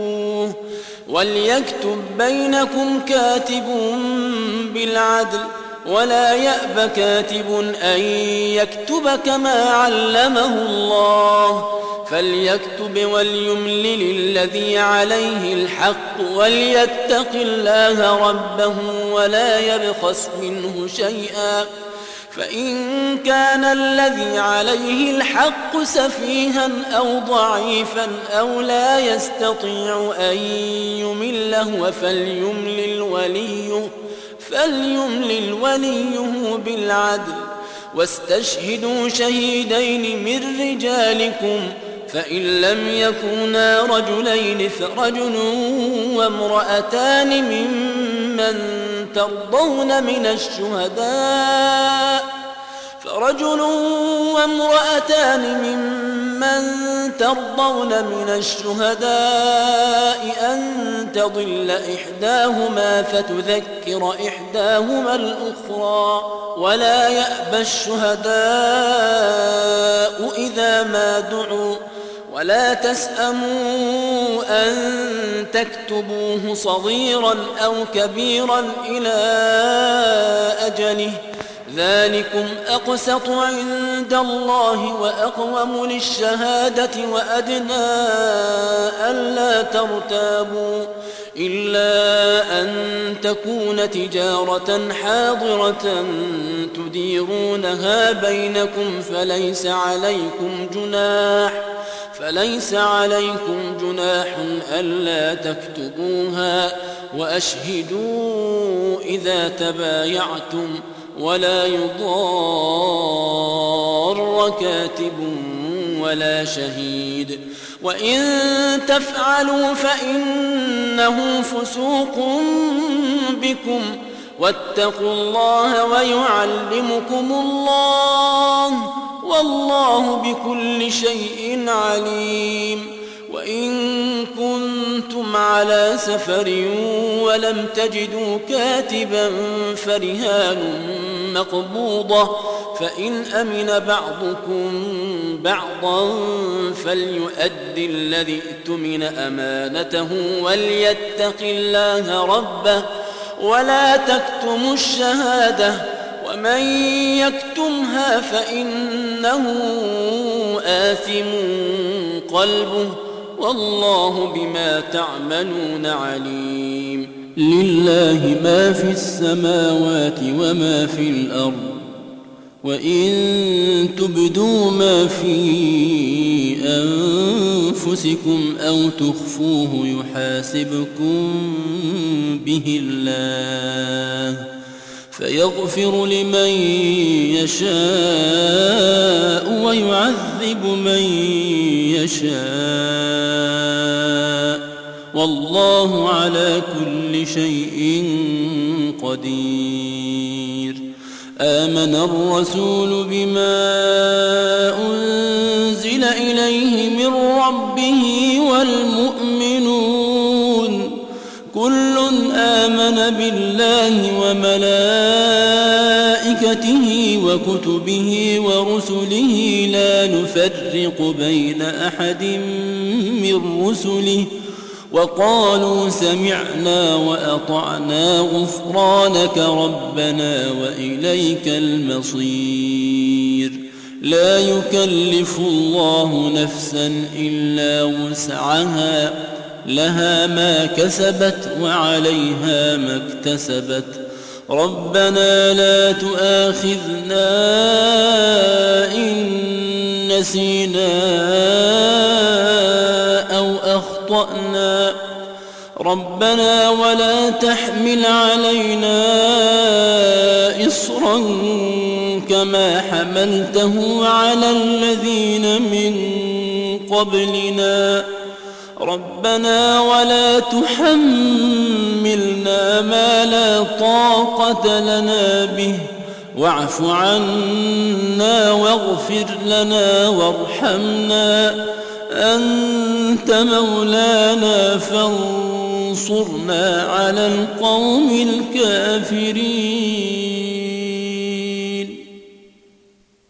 فاكتبوه وليكتب بينكم كاتب بالعدل ولا يأب كاتب أن يكتب كما علمه الله فليكتب وليملل الذي عليه الحق وليتق الله ربه ولا يبخس منه شيئا فإن كان الذي عليه الحق سفيها أو ضعيفا أو لا يستطيع أن يمله فليملل وليه فليملل وليه بالعدل واستشهدوا شهيدين من رجالكم فإن لم يكونا رجلين فرجل وامرأتان ممن ترضون من الشهداء فرجل وامرأتان ممن ترضون من الشهداء أن تضل إحداهما فتذكر إحداهما الأخرى ولا يأبى الشهداء إذا ما دعوا ولا تسأموا أن تكتبوه صغيرا أو كبيرا إلى أجله ذلكم أقسط عند الله وأقوم للشهادة وأدنى ألا ترتابوا إلا أن تكون تجارة حاضرة تديرونها بينكم فليس عليكم جناح فليس عليكم جناح ألا تكتبوها وأشهدوا إذا تبايعتم ولا يضار كاتب ولا شهيد وإن تفعلوا فإنه فسوق بكم واتقوا الله ويعلمكم الله والله بكل شيء عليم وإن كنتم على سفر ولم تجدوا كاتبا فرهان مقبوضة فإن أمن بعضكم بعضا فليؤدي الذي اؤتمن أمانته وليتق الله ربه ولا تكتموا الشهادة ومن يكتمها فإنه آثم قلبه والله بما تعملون عليم لله ما في السماوات وما في الأرض وإن تبدوا ما في أنفسكم أو تخفوه يحاسبكم به الله فيغفر لمن يشاء ويعذب من يشاء والله على كل شيء قدير آمن الرسول بما أنزل إليه من ربه والمؤمنون كل آمن بالله وملائكته وكتبه ورسله لا نفرق بين أحد من رسله وقالوا سمعنا وأطعنا غفرانك ربنا وإليك المصير لا يكلف الله نفسا إلا وسعها لها ما كسبت وعليها ما اكتسبت ربنا لا تؤاخذنا إن نسينا أو أخطأنا ربنا ولا تحمل علينا إصرا كما حملته على الذين من قبلنا ربنا ولا تحملنا ما لا طاقة لنا به واعف عنا واغفر لنا وارحمنا أنت مولانا فانصرنا على القوم الكافرين